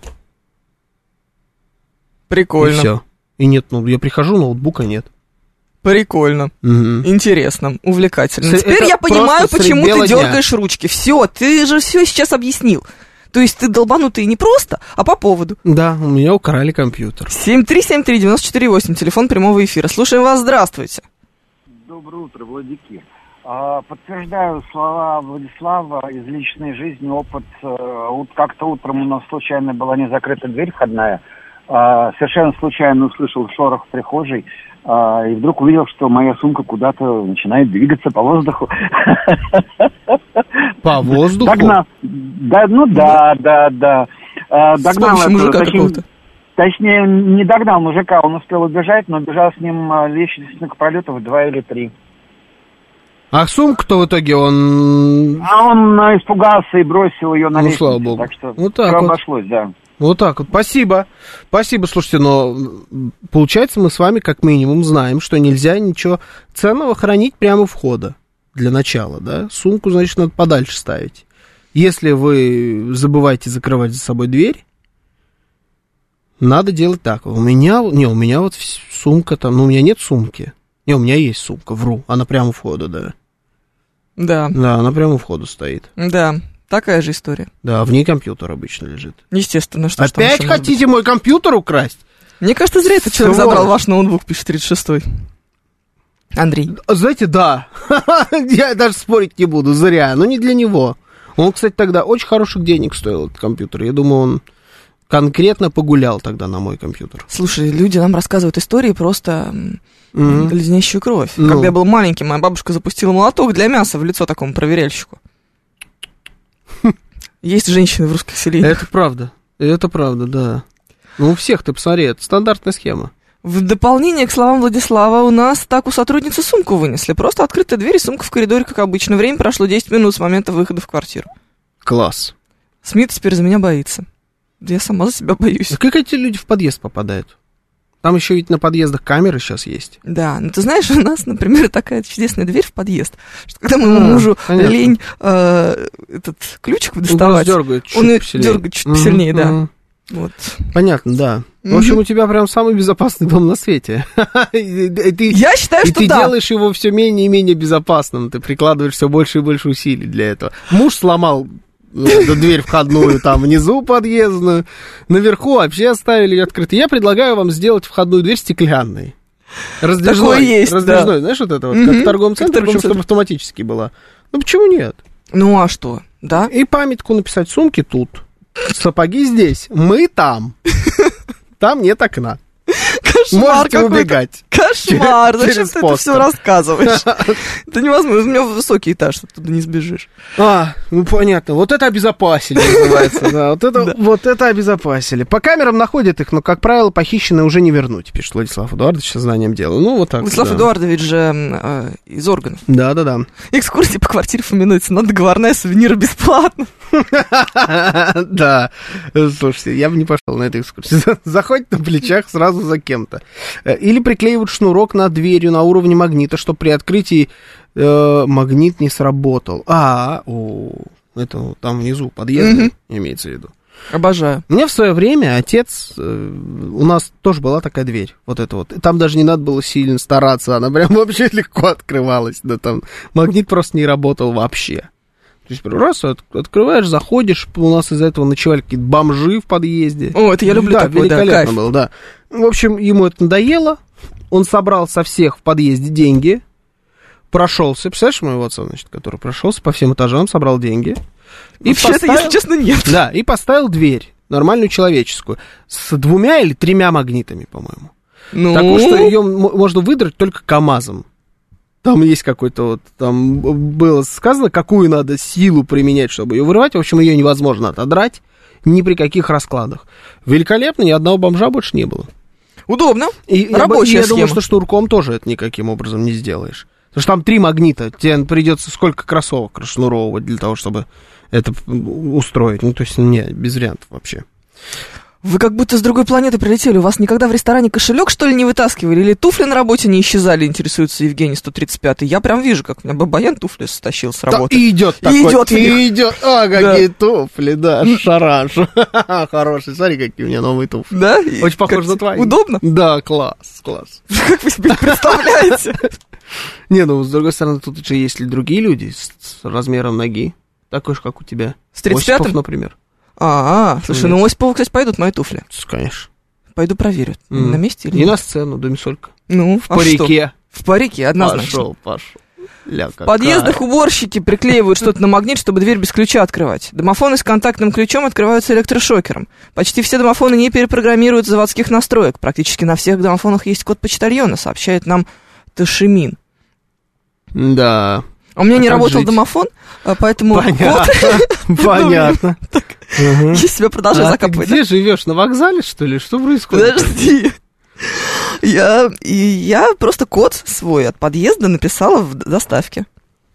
Прикольно. И все. И нет, я прихожу, ноутбука нет. Прикольно. Угу. Интересно, увлекательно. Теперь я понимаю, почему ты дергаешь ручки. Все, ты же все сейчас объяснил. То есть ты долбанутый не просто, а по поводу. Да, у меня украли компьютер. 7373948, телефон прямого эфира. Слушаем вас, здравствуйте. Доброе утро, Владики. Подтверждаю слова Владислава из личной жизни, опыт. Вот как-то утром у нас случайно была не закрыта дверь входная. Совершенно случайно услышал шорох в прихожей. И вдруг увидел, что моя сумка куда-то начинает двигаться по воздуху. По воздуху? Догнал. Да. Догнал это. Точнее, не догнал мужика, он успел убежать, но бежал с ним лестничных пролетов 2 или 3. А сумку-то в итоге он... Он испугался и бросил ее на лестницу. Слава богу. Так что вот так все вот обошлось, да. Вот так вот, спасибо, слушайте, но получается мы с вами как минимум знаем, что нельзя ничего ценного хранить прямо у входа, для начала, да, сумку, значит, надо подальше ставить. Если вы забываете закрывать за собой дверь, надо делать так, у меня вот сумка там, у меня нет сумки, у меня есть сумка, вру, она прямо у входа, да. Да. Да, она прямо у входа стоит. Да. Такая же история. Да, в ней компьютер обычно лежит. Естественно, что опять там хотите мой компьютер украсть? Мне кажется, зря этот человек забрал ваш ноутбук, пишет 36-й. Андрей. Знаете, да. Я даже спорить не буду, зря. Но не для него. Он, кстати, тогда очень хороших денег стоил, этот компьютер. Я думаю, он конкретно погулял тогда на мой компьютер. Слушай, люди нам рассказывают истории просто леденящую кровь. Когда я был маленький, моя бабушка запустила молоток для мяса в лицо такому проверяльщику. Есть женщины в русских селениях. Это правда, да. Ну, у всех, ты посмотри, это стандартная схема. В дополнение к словам Владислава, у нас так у сотрудницы сумку вынесли. Просто открытая дверь и сумка в коридоре, как обычно. Время прошло 10 минут с момента выхода в квартиру. Класс. Смит теперь за меня боится. Я сама за себя боюсь. А как эти люди в подъезд попадают? Там еще ведь на подъездах камеры сейчас есть. Да, ну ты знаешь, у нас, например, такая чудесная дверь в подъезд, что когда моему мужу лень этот ключик доставать, он дергает чуть посильнее, да. Вот. Понятно, да. В общем, у тебя прям самый безопасный дом на свете. Я считаю, что да. И ты делаешь его все менее и менее безопасным. Ты прикладываешь все больше и больше усилий для этого. Муж сломал дверь входную там внизу подъездную, наверху вообще оставили ее открытой. Я предлагаю вам сделать входную дверь стеклянной. Раздвижной. Такое есть, раздвижной, да. Знаешь, вот это вот, как в торговом центре, причем чтобы автоматически была. Ну, почему нет? Ну, а что, да? И памятку написать: сумки тут, сапоги здесь, мы там. Там нет окна. Кошмар. Можете убегать. Кошмар. Зачем ты это все рассказываешь? Это невозможно. У меня высокий этаж, что туда не сбежишь. Ну понятно. Вот это обезопасили, называется. Да, вот это обезопасили. По камерам находят их, но, как правило, похищенные уже не вернуть, пишет Владислав Эдуардович сознанием дела. Ну, вот так. Владислав Эдуардович же из органов. Да. Экскурсии по квартире упоминаются, но договорная, сувениры бесплатно. Да. Слушайте, я бы не пошел на эту экскурсию. Заходит на плечах сразу за кем-то. Или приклеивают шнурок над дверью на уровне магнита, чтобы при открытии магнит не сработал. Это там внизу подъезд, имеется в виду. Обожаю. У меня в свое время отец, у нас тоже была такая дверь, вот эта вот. Там даже не надо было сильно стараться, она прям вообще легко открывалась. Да, там магнит просто не работал вообще. То есть раз открываешь, заходишь, у нас из-за этого ночевали какие-то бомжи в подъезде. О, это я люблю такое, да, великолепно было, да. В общем, ему это надоело, он собрал со всех в подъезде деньги, прошелся, представляешь, моего отца, значит, который прошелся по всем этажам, собрал деньги. И вообще-то, если честно, нет. Да, и поставил дверь, нормальную человеческую, с 2 или 3 магнитами, по-моему. Ну? Такую, что ее можно выдрать только КамАЗом. Там есть какой-то вот, там было сказано, какую надо силу применять, чтобы ее вырывать. В общем, ее невозможно отодрать ни при каких раскладах. Великолепно, ни одного бомжа больше не было. Удобно. И рабочая я думаю, что шнурком тоже это никаким образом не сделаешь. Потому что там 3 магнита. Тебе придется сколько кроссовок расшнуровывать для того, чтобы это устроить. Ну, то есть, без вариантов вообще. Вы как будто с другой планеты прилетели. У вас никогда в ресторане кошелек, что ли, не вытаскивали? Или туфли на работе не исчезали, интересуется Евгений 135-й. Я прям вижу, как у меня Бабаян туфли стащил с работы. И идет такой. И идет. О, какие туфли, да, шарашу. Хороший, смотри, какие у меня новые туфли. Да? Очень похож на твои. Удобно? Да, класс. Как вы себе представляете? Не, ну, с другой стороны, тут же есть ли другие люди с размером ноги, такой же, как у тебя. С 35-м? Осипов, например. Слушай, ну Осипову, кстати, пойдут мои туфли. Конечно. Пойду проверю, на месте или не нет. На сцену, домисолька. Ну, в парике. В парике, однозначно. Пошел. В подъездах уборщики приклеивают что-то на магнит, чтобы дверь без ключа открывать. Домофоны с контактным ключом открываются электрошокером. Почти все домофоны не перепрограммируют заводских настроек. Практически на всех домофонах есть код почтальона, сообщает нам Ташимин. Да. У меня не работал домофон, поэтому Понятно. Понятно. Я себя продолжаю закапывать. Ты где живешь? На вокзале, что ли? Что происходит? Подожди. Я просто код свой от подъезда написала в доставке.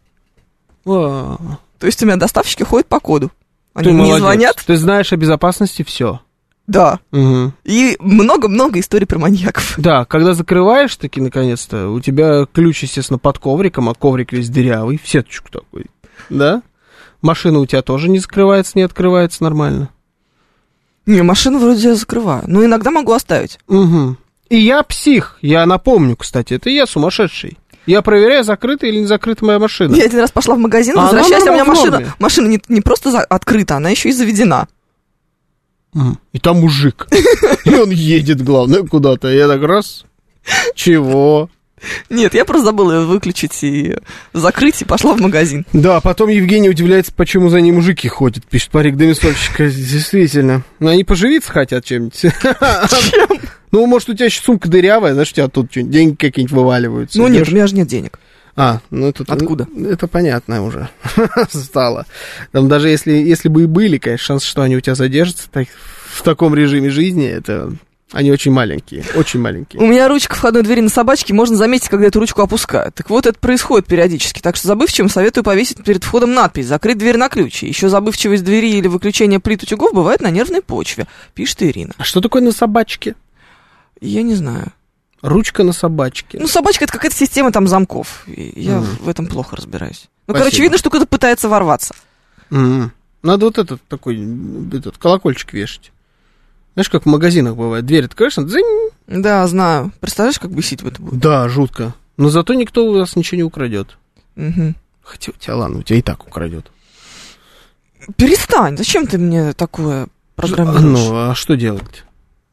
То есть у меня доставщики ходят по коду. Они мне звонят. Ты знаешь о безопасности все. Да. И много-много историй про маньяков. Да, когда закрываешь таки, наконец-то, у тебя ключ, естественно, под ковриком, а коврик весь дырявый, в сеточку такой, да? Машина у тебя тоже не закрывается, не открывается нормально. Не, машину вроде я закрываю, но иногда могу оставить. И я псих, я напомню, кстати, это я сумасшедший. Я проверяю, закрыта или не закрыта моя машина. Я один раз пошла в магазин, возвращаясь, а у меня машина не просто открыта, она еще и заведена. И там мужик. И он едет, главное, куда-то. Я так раз. Чего? Нет, я просто забыла ее выключить и закрыть, и пошла в магазин. Да, потом Евгений удивляется, почему за ним мужики ходят, пишет парик домисольщика. Действительно. Ну, они поживиться хотят чем-нибудь. Чем? Ну, может, у тебя еще сумка дырявая, знаешь, у тебя тут что-нибудь, деньги какие-нибудь вываливаются. Ну, нет, у меня же нет денег. Ну тут... Откуда? Это понятно уже стало. Там даже если бы и были, конечно, шансы, что они у тебя задержатся в таком режиме жизни, это... Они очень маленькие, очень маленькие. У меня ручка входной двери на собачке, можно заметить, когда эту ручку опускают. Так вот, это происходит периодически. Так что забывчивым советую повесить перед входом надпись «Закрыть дверь на ключ». Еще забывчивость двери или выключение плит утюгов бывает на нервной почве, пишет Ирина. А что такое на собачке? Я не знаю. Ручка на собачке. Ну, собачка — это какая-то система там замков. Я в этом плохо разбираюсь. Ну, Спасибо. короче, видно, что кто-то пытается ворваться. Надо вот этот колокольчик вешать. Знаешь, как в магазинах бывает. Дверь откроешь, дзынь. Да, знаю. Представляешь, как бесить в это будет? Да, жутко. Но зато никто у нас ничего не украдет. Хотя у тебя, ладно, у тебя и так украдет. Перестань, зачем ты мне такое программируешь? Ну, а что делать?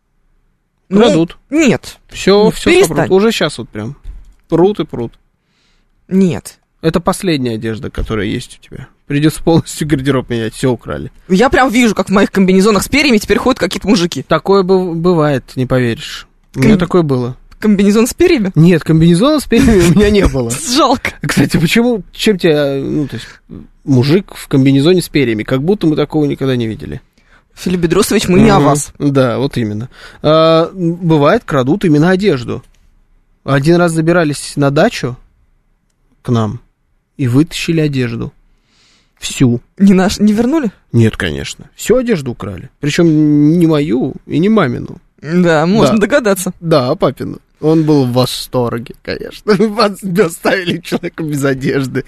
Крадут. Нет. Все попрут. Уже сейчас вот прям прут и прут. Нет. Это последняя одежда, которая есть у тебя. Придется полностью гардероб менять, все украли. Я прям вижу, как в моих комбинезонах с перьями теперь ходят какие-то мужики. Такое бывает, не поверишь. У меня такое было. Комбинезон с перьями? Нет, комбинезона с перьями у меня не было. Жалко. Кстати, почему, чем тебя, то есть, мужик в комбинезоне с перьями? Как будто мы такого никогда не видели. Филипп Бедросович, мы не о вас. Да, вот именно. Бывает, крадут именно одежду. Один раз забирались на дачу к нам и вытащили одежду. Всю. Не вернули? Нет, конечно. Всю одежду украли. Причем не мою и не мамину. Да, можно догадаться. Да, папину. Он был в восторге, конечно. Оставили человека без одежды.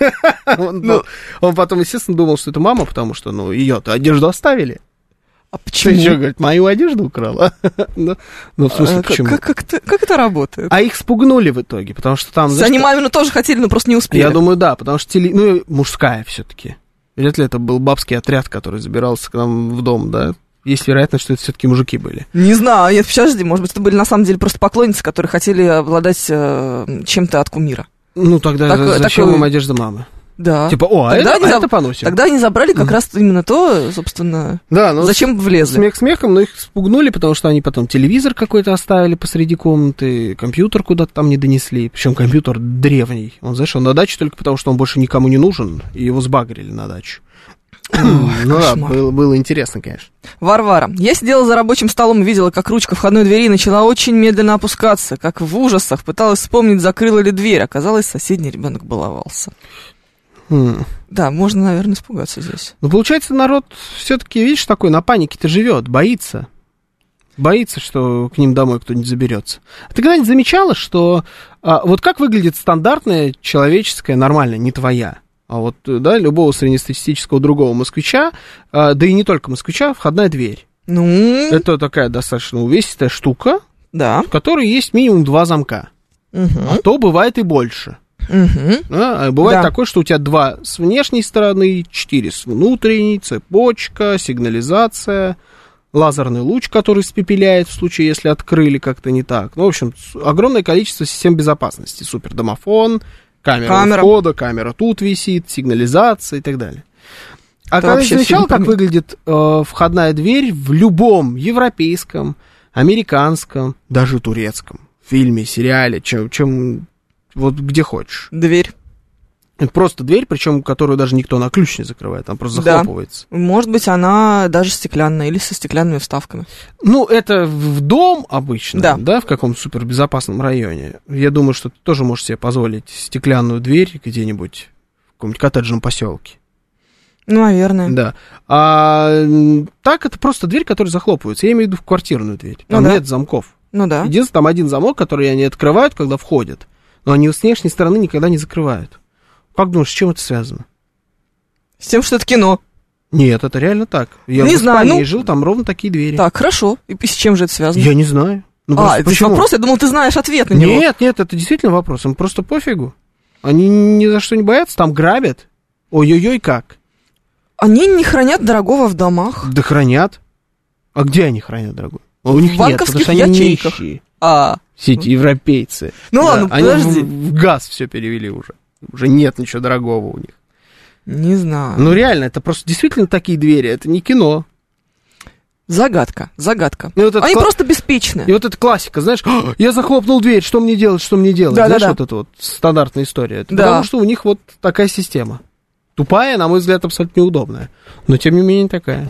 Он потом, естественно, думал, что это мама, потому что, ее-то одежду оставили. А почему? Ты что, говорит, мою одежду украла? Ну, в смысле, почему? Как это работает? А их спугнули в итоге, потому что там... Они мамину тоже хотели, но просто не успели. Я думаю, да, потому что мужская все-таки. Вряд ли это был бабский отряд, который забирался к нам в дом, да? Есть вероятность, что это все-таки мужики были. Не знаю, нет, подожди, может быть, это были на самом деле просто поклонницы, которые хотели обладать чем-то от кумира. Ну, тогда зачем им одежда мамы? Да. Типа, это поносим. Тогда они забрали как раз именно то, собственно, зачем влезли. Смех смехом, но их спугнули, потому что они потом телевизор какой-то оставили посреди комнаты, компьютер куда-то там не донесли. Причем компьютер древний. Он, знаешь, он на даче только потому, что он больше никому не нужен, и его сбагрили на дачу. Ну да, было интересно, конечно. Варвара. Я сидела за рабочим столом и видела, как ручка входной двери начала очень медленно опускаться, как в ужасах пыталась вспомнить, закрыла ли дверь. Оказалось, соседний ребенок баловался. Да, можно, наверное, испугаться здесь. Ну, получается, народ все-таки, видишь, такой на панике-то живет, боится. Боится, что к ним домой кто-нибудь заберется. А ты когда-нибудь замечала, что вот как выглядит стандартная человеческая, нормальная, не твоя, а вот, да, любого среднестатистического другого москвича, да и не только москвича, входная дверь? Ну? Это такая достаточно увесистая штука, да, в которой есть минимум 2 замка. А то бывает и больше. Да, бывает такое, что у тебя 2 с внешней стороны, 4 с внутренней, цепочка, сигнализация, лазерный луч, который испепеляет в случае, если открыли как-то не так. Ну, в общем, огромное количество систем безопасности. Супердомофон, камера входа, камера тут висит, сигнализация и так далее. А когда ты замечал, как выглядит входная дверь в любом европейском, американском, даже турецком фильме, сериале, чем вот где хочешь? Дверь. Это просто дверь, причем которую даже никто на ключ не закрывает, она просто захлопывается. Может быть, она даже стеклянная или со стеклянными вставками. Ну, это в дом обычно, да, в каком-то супербезопасном районе. Я думаю, что ты тоже можешь себе позволить стеклянную дверь где-нибудь в каком-нибудь коттеджном поселке. Ну, наверное. Да. А так это просто дверь, которая захлопывается. Я имею в виду в квартирную дверь. Там нет замков. Ну да. Единственное, там один замок, который они открывают, когда входят, но они с внешней стороны никогда не закрывают. Как думаешь, с чем это связано? С тем, что это кино. Нет, это реально так. Я в Испании жил, там ровно такие двери. Так, хорошо. И с чем же это связано? Я не знаю. Это вопрос? Я думал, ты знаешь ответ на него. Нет, это действительно вопрос. Им просто пофигу. Они ни за что не боятся, там грабят. Ой-ой-ой, как? Они не хранят дорогого в домах. Да хранят. А где они хранят дорогого? У них нет, потому что они нищие. Все эти европейцы. Ну ладно, подожди. Они в газ все перевели уже. Уже нет ничего дорогого у них. Не знаю. Ну реально, это просто действительно такие двери, это не кино. Загадка. Они просто беспечны. И вот эта классика, знаешь, я захлопнул дверь, что мне делать? Знаешь, вот эта вот стандартная история. Это потому что у них вот такая система. Тупая, на мой взгляд, абсолютно неудобная. Но тем не менее такая.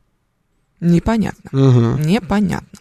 Непонятно. Непонятно.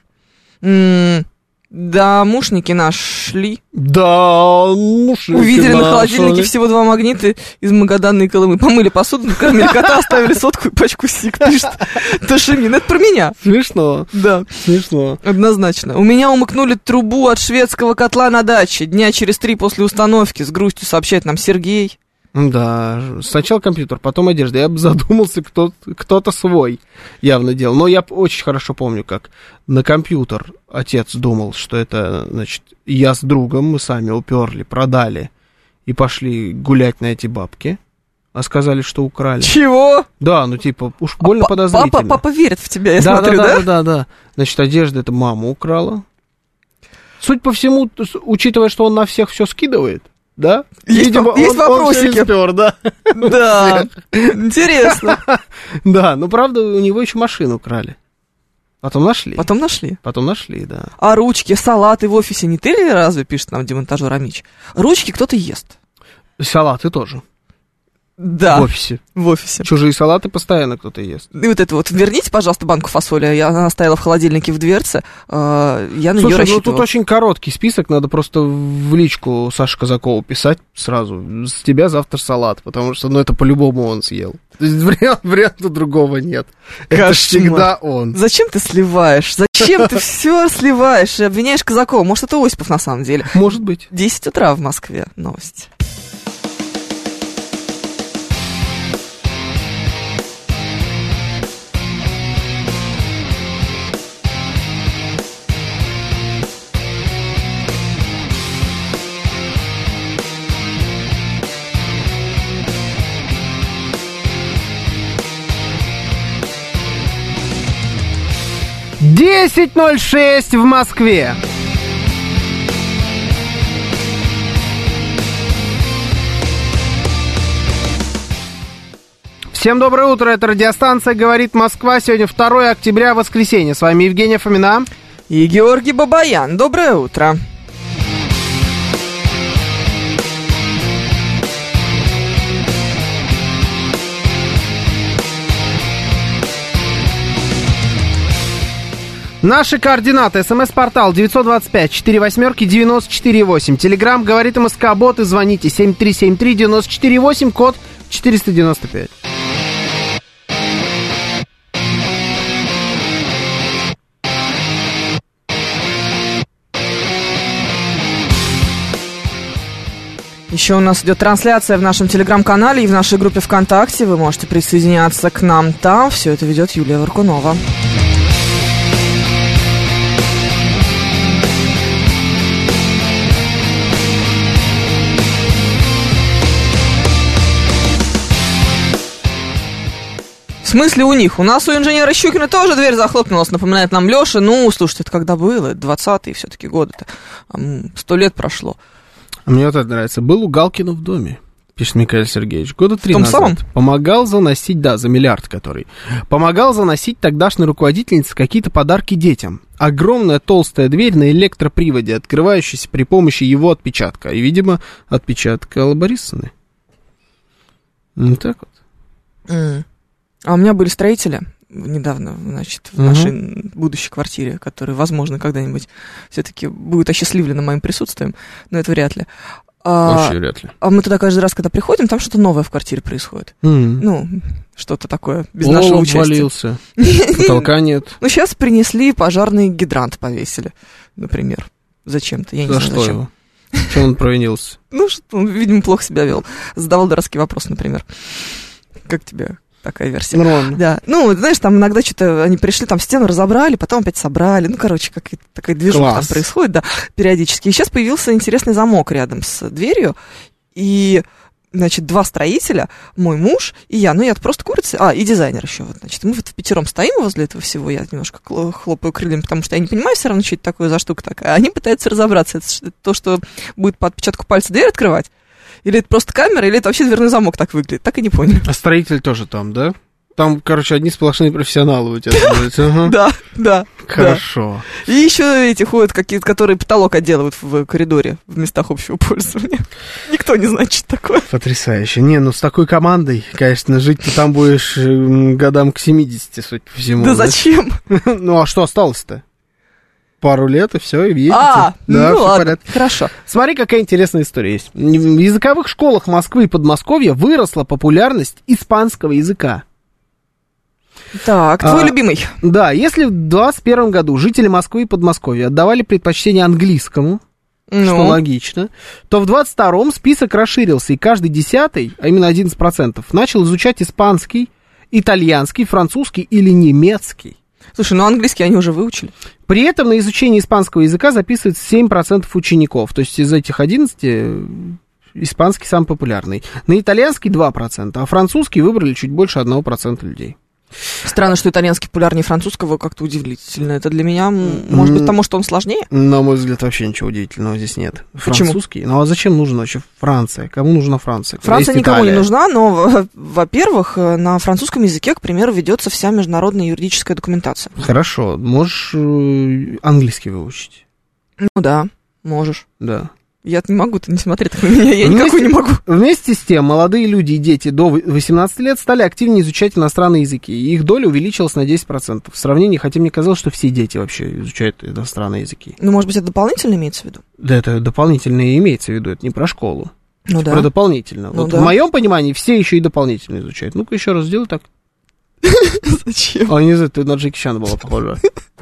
Домушники нашли. Увидели на холодильнике всего 2 магнита из Магадана и Колымы. Помыли посуду, накормили кота, оставили сотку и пачку сик. Пишет Ташимин. Это про меня. Смешно. Да. Смешно. Однозначно. У меня умыкнули трубу от шведского котла на даче. Дня через 3 после установки. С грустью сообщает нам Сергей. Да, сначала компьютер, потом одежда. Я бы задумался, кто-то свой явно делал. Но я очень хорошо помню, как на компьютер отец думал, что это, значит, я с другом, мы сами уперли, продали и пошли гулять на эти бабки. А сказали, что украли. Чего? Да, ну типа, уж больно подозрительно. Папа верит в тебя, я смотрю, да? Да. Значит, одежда это мама украла. Судя по всему, учитывая, что он на всех все скидывает, да? Есть вопросики. Он все испер, да. Да, интересно. Да, но правда у него еще машину украли. Потом нашли, да. А ручки, салаты в офисе не ты ли разве, пишет нам демонтажер Амич? Ручки кто-то ест. Салаты тоже. Да. В офисе. Чужие салаты постоянно кто-то ест. И вот это вот, верните, пожалуйста, банку фасоли. Она стояла в холодильнике в дверце. Я на нее рассчитывала. Тут очень короткий список. Надо просто в личку Саше Казакову писать сразу. С тебя завтра салат. Потому что, это по-любому он съел. То есть варианта другого нет. Это всегда он. Зачем ты сливаешь? Зачем ты все сливаешь и обвиняешь Казакова? Может, это Осипов на самом деле? Может быть. 10 утра в Москве. Новости. «10:06 в Москве». Всем доброе утро, это радиостанция «Говорит Москва». Сегодня 2 октября, воскресенье. С вами Евгения Фомина и Георгий Бабаян. Доброе утро. Наши координаты. СМС-портал 925-48-94-8. Телеграм «Говорит МСК», боты. Звоните 7373-94-8, код 495. Еще у нас идет трансляция в нашем телеграм-канале и в нашей группе ВКонтакте. Вы можете присоединяться к нам там. Все это ведет Юлия Варкунова. В смысле у них? У нас у инженера Щукина тоже дверь захлопнулась, напоминает нам Леша. Ну, слушайте, это когда было? Это 20-е все-таки годы-то. 100 лет прошло. Мне вот это нравится. Был у Галкина в доме, пишет Михаил Сергеевич. Года 3 назад. Самом? Помогал заносить, да, за миллиард который. Помогал заносить тогдашней руководительнице какие-то подарки детям. Огромная толстая дверь на электроприводе, открывающаяся при помощи его отпечатка. И, видимо, отпечатка Аллы Борисовны. Вот так вот. А у меня были строители недавно, значит, в нашей будущей квартире, которые, возможно, когда-нибудь все-таки будут осчастливлены моим присутствием, но это вряд ли. Вообще вряд ли. А мы туда каждый раз, когда приходим, там что-то новое в квартире происходит. Ну, что-то такое без нашего участия. Обвалился. Потолка нет. Ну, сейчас принесли пожарный гидрант, повесили, например. Зачем-то, я не знаю, зачем. Его? Чем он провинился? Ну, он, видимо, плохо себя вел. Задавал дурацкий вопрос, например. Как тебе такая версия? Нормально. Да. Ну, знаешь, там иногда что-то они пришли, там стену разобрали, потом опять собрали. Ну, короче, какая-то такая движуха там происходит, да, периодически. И сейчас появился интересный замок рядом с дверью. И, значит, 2 строителя, мой муж и я. Ну, я просто курица, и дизайнер еще. Вот, значит, мы вот впятером стоим возле этого всего. Я немножко хлопаю крыльями, потому что я не понимаю все равно, что это такое за штука такая. А они пытаются разобраться. Это то, что будет по отпечатку пальца дверь открывать. Или это просто камера, или это вообще дверной замок так выглядит. Так и не поняли. А строитель тоже там, да? Там, короче, одни сплошные профессионалы у тебя. Да. Хорошо. И еще эти ходят какие-то, которые потолок отделывают в коридоре, в местах общего пользования. Никто не знает, что такое. Потрясающе. Не, ну с такой командой, конечно, жить ты там будешь годам к 70, судя по всему. Да зачем? Ну, а что осталось-то? Пару лет, и все, и едете. Да, ну ладно, хорошо. Смотри, какая интересная история есть. В языковых школах Москвы и Подмосковья выросла популярность испанского языка. Так, твой любимый. Да, если в 2021 году жители Москвы и Подмосковья отдавали предпочтение английскому, что логично, то в 22-м список расширился, и каждый 10-й, а именно 11%, начал изучать испанский, итальянский, французский или немецкий. Слушай, ну английский они уже выучили. При этом на изучение испанского языка записывается 7% учеников. То есть из этих 11 испанский самый популярный. На итальянский 2%, а французский выбрали чуть больше 1% людей. Странно, что итальянский популярнее французского, как-то удивительно. Это для меня, может быть, потому что он сложнее? На мой взгляд, вообще ничего удивительного здесь нет. Почему? Французский? Ну а зачем нужна вообще Франция? Кому нужна Франция? Франция никому не нужна, но, во-первых, на французском языке, к примеру, ведется вся международная юридическая документация. Хорошо, можешь английский выучить? Ну да, можешь. Да. Я не могу, ты не смотри так на меня, я никакой не могу. Вместе с тем, молодые люди и дети до 18 лет стали активнее изучать иностранные языки, и их доля увеличилась на 10%. В сравнении, хотя мне казалось, что все дети вообще изучают иностранные языки. Ну, может быть, это дополнительно имеется в виду? Да, это дополнительно и имеется в виду, это не про школу. Ну да. Про дополнительно. Ну, вот да. В моем понимании все еще и дополнительно изучают. Ну-ка еще раз сделай так. Зачем? А не знаю, ты на Джеки Чана была похожа.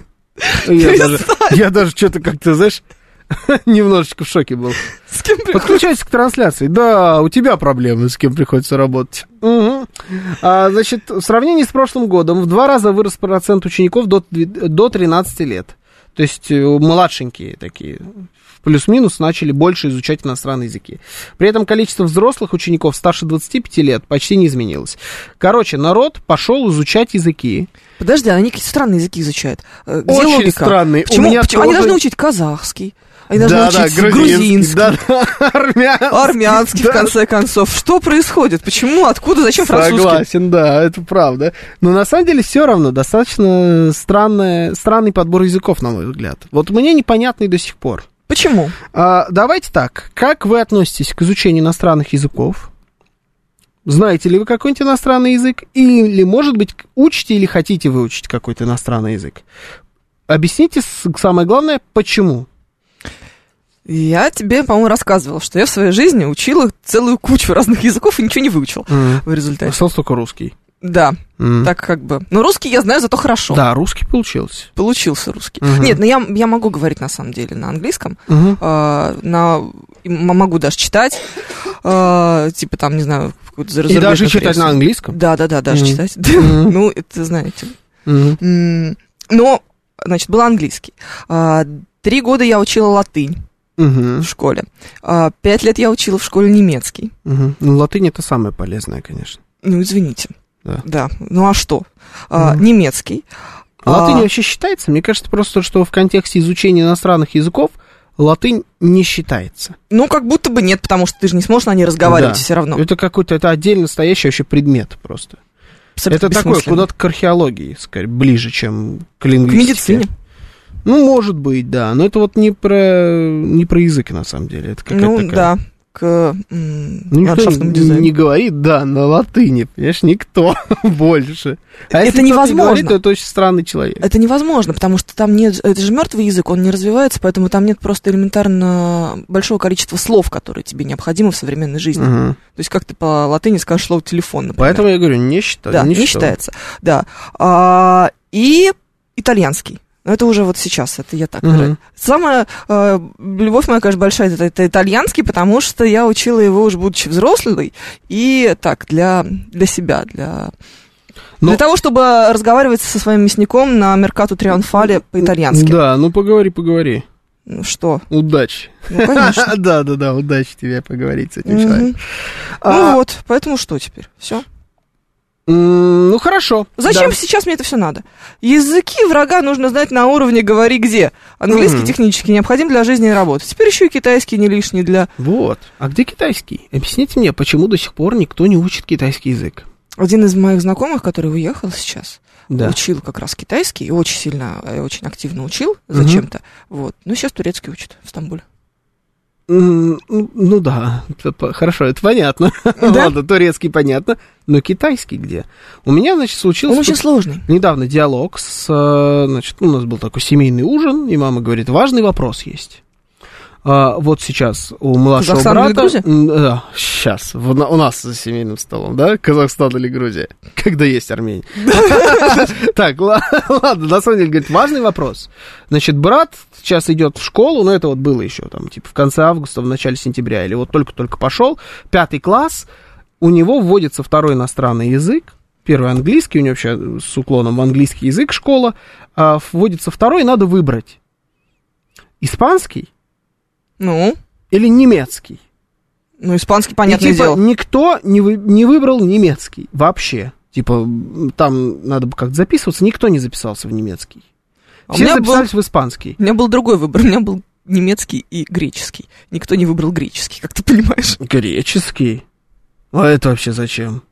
Я даже что-то как-то, знаешь... Немножечко в шоке был. С кем приходится? Подключайся к трансляции. Да, у тебя проблемы, с кем приходится работать. Угу. Значит, в сравнении с прошлым годом в 2 раза вырос процент учеников до 13 лет. То есть младшенькие такие, плюс-минус, начали больше изучать иностранные языки. При этом количество взрослых учеников старше 25 лет почти не изменилось. Короче, народ пошел изучать языки. Подожди, они какие-то странные языки изучают. Где очень логика? Странные. Почему? Они должны учить казахский. Они должны учить грузинский, армянский, в конце концов. Что происходит? Почему? Откуда? Зачем французский? Согласен, да, это правда. Но на самом деле все равно достаточно странный подбор языков, на мой взгляд. Вот мне непонятный до сих пор. Почему? Давайте так. Как вы относитесь к изучению иностранных языков? Знаете ли вы какой-нибудь иностранный язык? Или, может быть, учите или хотите выучить какой-то иностранный язык? Объясните самое главное, почему. Я тебе, по-моему, рассказывала, что я в своей жизни учила целую кучу разных языков и ничего не выучила в результате. Остался только русский. Да, так как бы. Но русский я знаю зато хорошо. Да, русский получился. Получился русский. Нет, но я могу говорить на самом деле на английском. Могу даже читать. Типа там, не знаю, какую-то зарубежную. И даже читать на английском? Да, даже читать. Ну, это знаете. Но, значит, был английский. 3 года я учила латынь. В школе. 5 лет я учила в школе немецкий. Ну, латынь это самое полезное, конечно. Ну, извините. Да. Ну, а что? Немецкий. Латынь вообще считается? Мне кажется, просто, что в контексте изучения иностранных языков латынь не считается. Ну, как будто бы нет, потому что ты же не сможешь на ней разговаривать все равно. Это какой-то, это отдельно стоящий вообще предмет просто. Абсолютно это такое, куда-то к археологии, скорее, ближе, чем к лингвистике. К медицине. Ну, может быть, да, но это вот не про язык, на самом деле. Это какая-то такая... да, к ландшафтному дизайну. Не говорит, да, на латыни, понимаешь, никто больше. А это если невозможно. Говорит, то это очень странный человек. Это невозможно, потому что там нет, это же мертвый язык, он не развивается, поэтому там нет просто элементарно большого количества слов, которые тебе необходимы в современной жизни. То есть как ты по латыни скажешь слово телефон, например. Поэтому я говорю, не считается. Да, не считается, да. И итальянский. Но это уже вот сейчас, это я так говорю. Самая любовь моя, конечно, большая, это итальянский, потому что я учила его уже будучи взрослой, и так, для себя, для того, чтобы разговаривать со своим мясником на Меркато Триумфале по-итальянски. Да, ну поговори. Ну что? Удачи. Ну, конечно. Да, удачи тебе поговорить с этим человеком. Ну вот, поэтому что теперь? Все? Ну, хорошо. Зачем сейчас мне это все надо? Языки врага нужно знать на уровне «говори где». Английский технически необходим для жизни и работы. Теперь еще и китайский не лишний для... Вот. А где китайский? Объясните мне, почему до сих пор никто не учит китайский язык? Один из моих знакомых, который уехал сейчас, учил как раз китайский, и очень сильно, очень активно учил зачем-то. Вот. Ну, сейчас турецкий учит в Стамбуле. Ну да, хорошо, это понятно. Да? Ладно, турецкий понятно, но китайский где? У меня, значит, случился... Он очень сложный. Недавно диалог значит, у нас был такой семейный ужин, и мама говорит, важный вопрос есть. Вот сейчас у младшего брата... Казахстан или Грузия? Да, сейчас, у нас за семейным столом, да, Казахстан или Грузия, когда есть Армения. Так, ладно, на самом деле, говорит, важный вопрос. Значит, брат сейчас идет в школу, но это вот было еще там, типа, в конце августа, в начале сентября, или вот только-только пошел, 5 класс, у него вводится второй иностранный язык, первый английский, у него вообще с уклоном в английский язык школа, вводится второй, надо выбрать испанский, ну? Или немецкий. Ну, испанский, понятное и, типа, дело. Никто не выбрал немецкий вообще. Типа, там надо бы как-то записываться, никто не записался в немецкий. Все записались в испанский. У меня был другой выбор, у меня был немецкий и греческий. Никто не выбрал греческий, как ты понимаешь. Греческий? А это вообще зачем?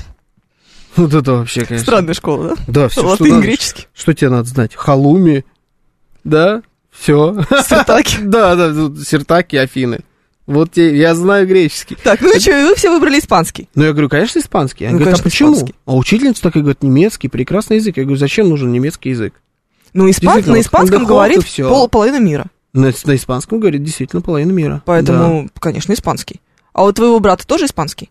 Вот это вообще, конечно. Странная школа, да? Да, все, латынь, греческий. Что тебе надо знать? Халуми, да? Все. Сиртаки. Да, Сиртаки, Афины. Вот я знаю греческий. Так, ну и что, вы все выбрали испанский? Ну, я говорю, конечно, испанский. Она говорит, а почему? Испанский. А учительница такая говорит, немецкий, прекрасный язык. Я говорю, зачем нужен немецкий язык? Ну, на испанском говорит половина мира. На испанском говорит действительно половина мира. Поэтому, конечно, испанский. А у твоего брата тоже испанский?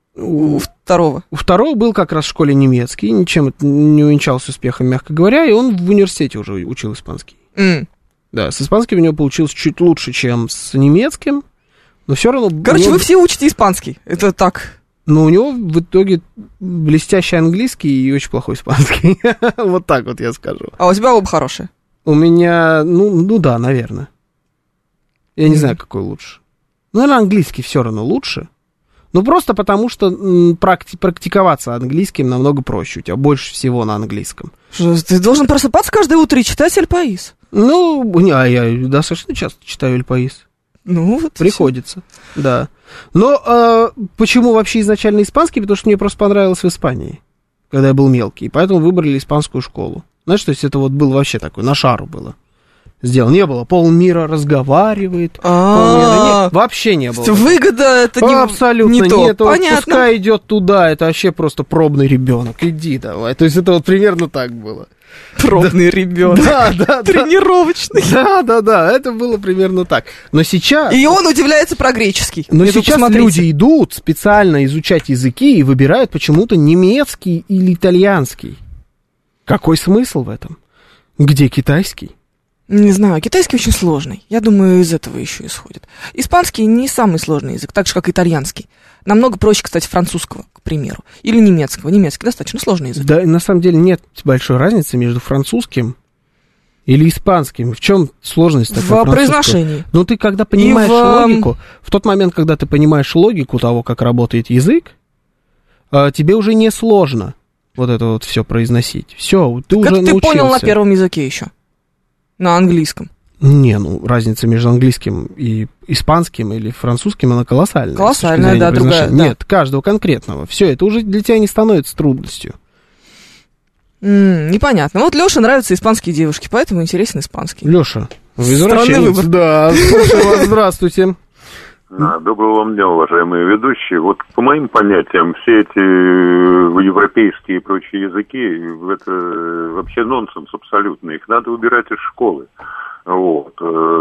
У второго? У второго был как раз в школе немецкий, ничем не увенчался успехом, мягко говоря, и он в университете уже учил испанский. Да, с испанским у него получилось чуть лучше, чем с немецким, но все равно... Короче, вы все учите испанский, это так... Но у него в итоге блестящий английский и очень плохой испанский. Вот так вот я скажу. А у тебя оба хорошие? У меня, ну да, наверное. Я не знаю, какой лучше. Ну, наверное, английский все равно лучше. Ну, просто потому, что практиковаться английским намного проще. У тебя больше всего на английском. Ты должен просыпаться каждое утро и читать Эль Паис. Ну, я достаточно часто читаю Эль Паис. Ну, вот приходится, да. Но почему вообще изначально испанский? Потому что мне просто понравилось в Испании, когда я был мелкий. И поэтому выбрали испанскую школу. Знаешь, то есть это вот было вообще такое, на шару было. сделано. Не было. Полмира разговаривает. Нет, вообще не было. Выгода это не абсолютно не то. Нет. Понятно. Пускай идет туда, это вообще просто пробный ребенок. Иди давай. То есть это вот примерно так было. Пробный ребенок. Да. Тренировочный. Да, это было примерно так. Но сейчас... И он удивляется про греческий. Но сейчас люди идут специально изучать языки и выбирают почему-то немецкий или итальянский. Какой смысл в этом? Где китайский? Не знаю, китайский очень сложный. Я думаю, из этого еще исходит. Испанский не самый сложный язык, так же, как итальянский. Намного проще, кстати, французского, к примеру. Или немецкого. Немецкий достаточно сложный язык. Да, на самом деле нет большой разницы между французским или испанским. В чем сложность такая? В произношении. Ну, ты когда понимаешь логику, в тот момент, когда ты понимаешь логику того, как работает язык, тебе уже не сложно вот это вот все произносить. Все, ты уже научился. Как ты понял на первом языке еще? На английском? Не, разница между английским и испанским или французским, она колоссальная. Колоссальная, да, другая. Нет, каждого конкретного. Все, это уже для тебя не становится трудностью. Непонятно. Вот Лёше нравятся испанские девушки, поэтому интересен испанский. Лёша, вы извращенец. Да, слушаю вас, здравствуйте. Доброго вам дня, уважаемые ведущие. Вот по моим понятиям, все эти европейские и прочие языки, это вообще нонсенс абсолютно. Их надо убирать из школы. Вот.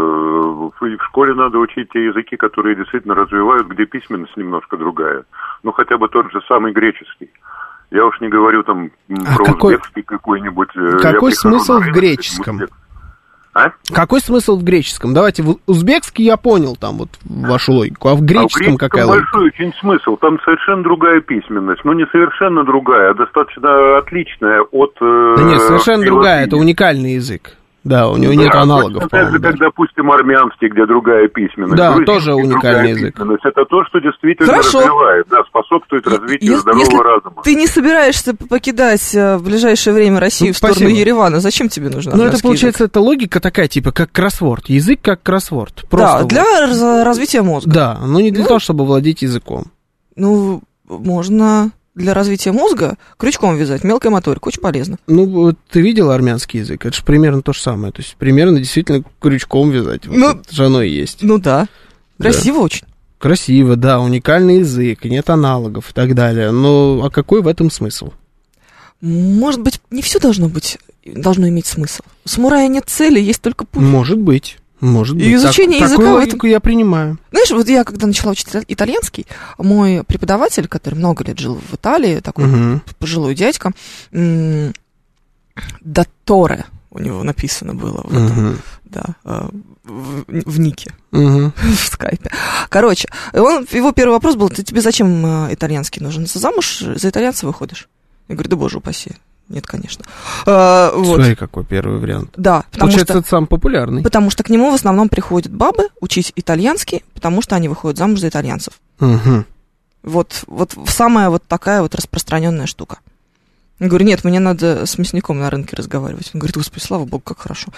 В школе надо учить те языки, которые действительно развивают, где письменность немножко другая. Ну, хотя бы тот же самый греческий. Я уж не говорю там про узбекский какой-нибудь. Какой смысл в греческом? Какой смысл в греческом? Давайте, в узбекский я понял там вот вашу логику, а в греческом какая логика? Большой очень смысл, там совершенно другая письменность, ну не совершенно другая, а достаточно отличная от... Да нет, совершенно другая, это уникальный язык. Да, у него нет аналогов, так же, как, допустим, армянский, где другая письменность. Да, тоже уникальный язык. Это то, что действительно развивает, да, способствует развитию здорового разума. Ты не собираешься покидать в ближайшее время Россию в сторону Еревана, зачем тебе нужно Ну, это, получается, это логика такая, типа, как кроссворд. Язык как кроссворд. Да, для развития мозга. Да, но не для того, чтобы владеть языком. Ну, можно... Для развития мозга крючком вязать, мелкая моторика, очень полезно. Ну, ты видел армянский язык? Это же примерно то же самое. То есть, примерно действительно крючком вязать. Ну, вот это же оно и есть. Ну да. Красиво очень. Красиво, да. Уникальный язык, нет аналогов и так далее. Но а какой в этом смысл? Может быть, не все должно иметь смысл. У самурая нет цели, есть только путь. Может быть. Может быть. И изучение языка... Такую логику я принимаю. Знаешь, вот я, когда начала учить итальянский, мой преподаватель, который много лет жил в Италии, такой пожилой дядька, Дотторе у него написано было в нике, в скайпе. Короче, его первый вопрос был: тебе зачем итальянский нужен? Замуж за итальянца выходишь? Я говорю: да боже упаси. Нет, конечно. Смотри, какой первый вариант. Да. Получается, это самый популярный. Потому что к нему в основном приходят бабы учить итальянский, потому что они выходят замуж за итальянцев. Вот самая вот такая вот распространенная штука. Я говорю: нет, мне надо с мясником на рынке разговаривать. Он говорит: господи, слава богу, как хорошо.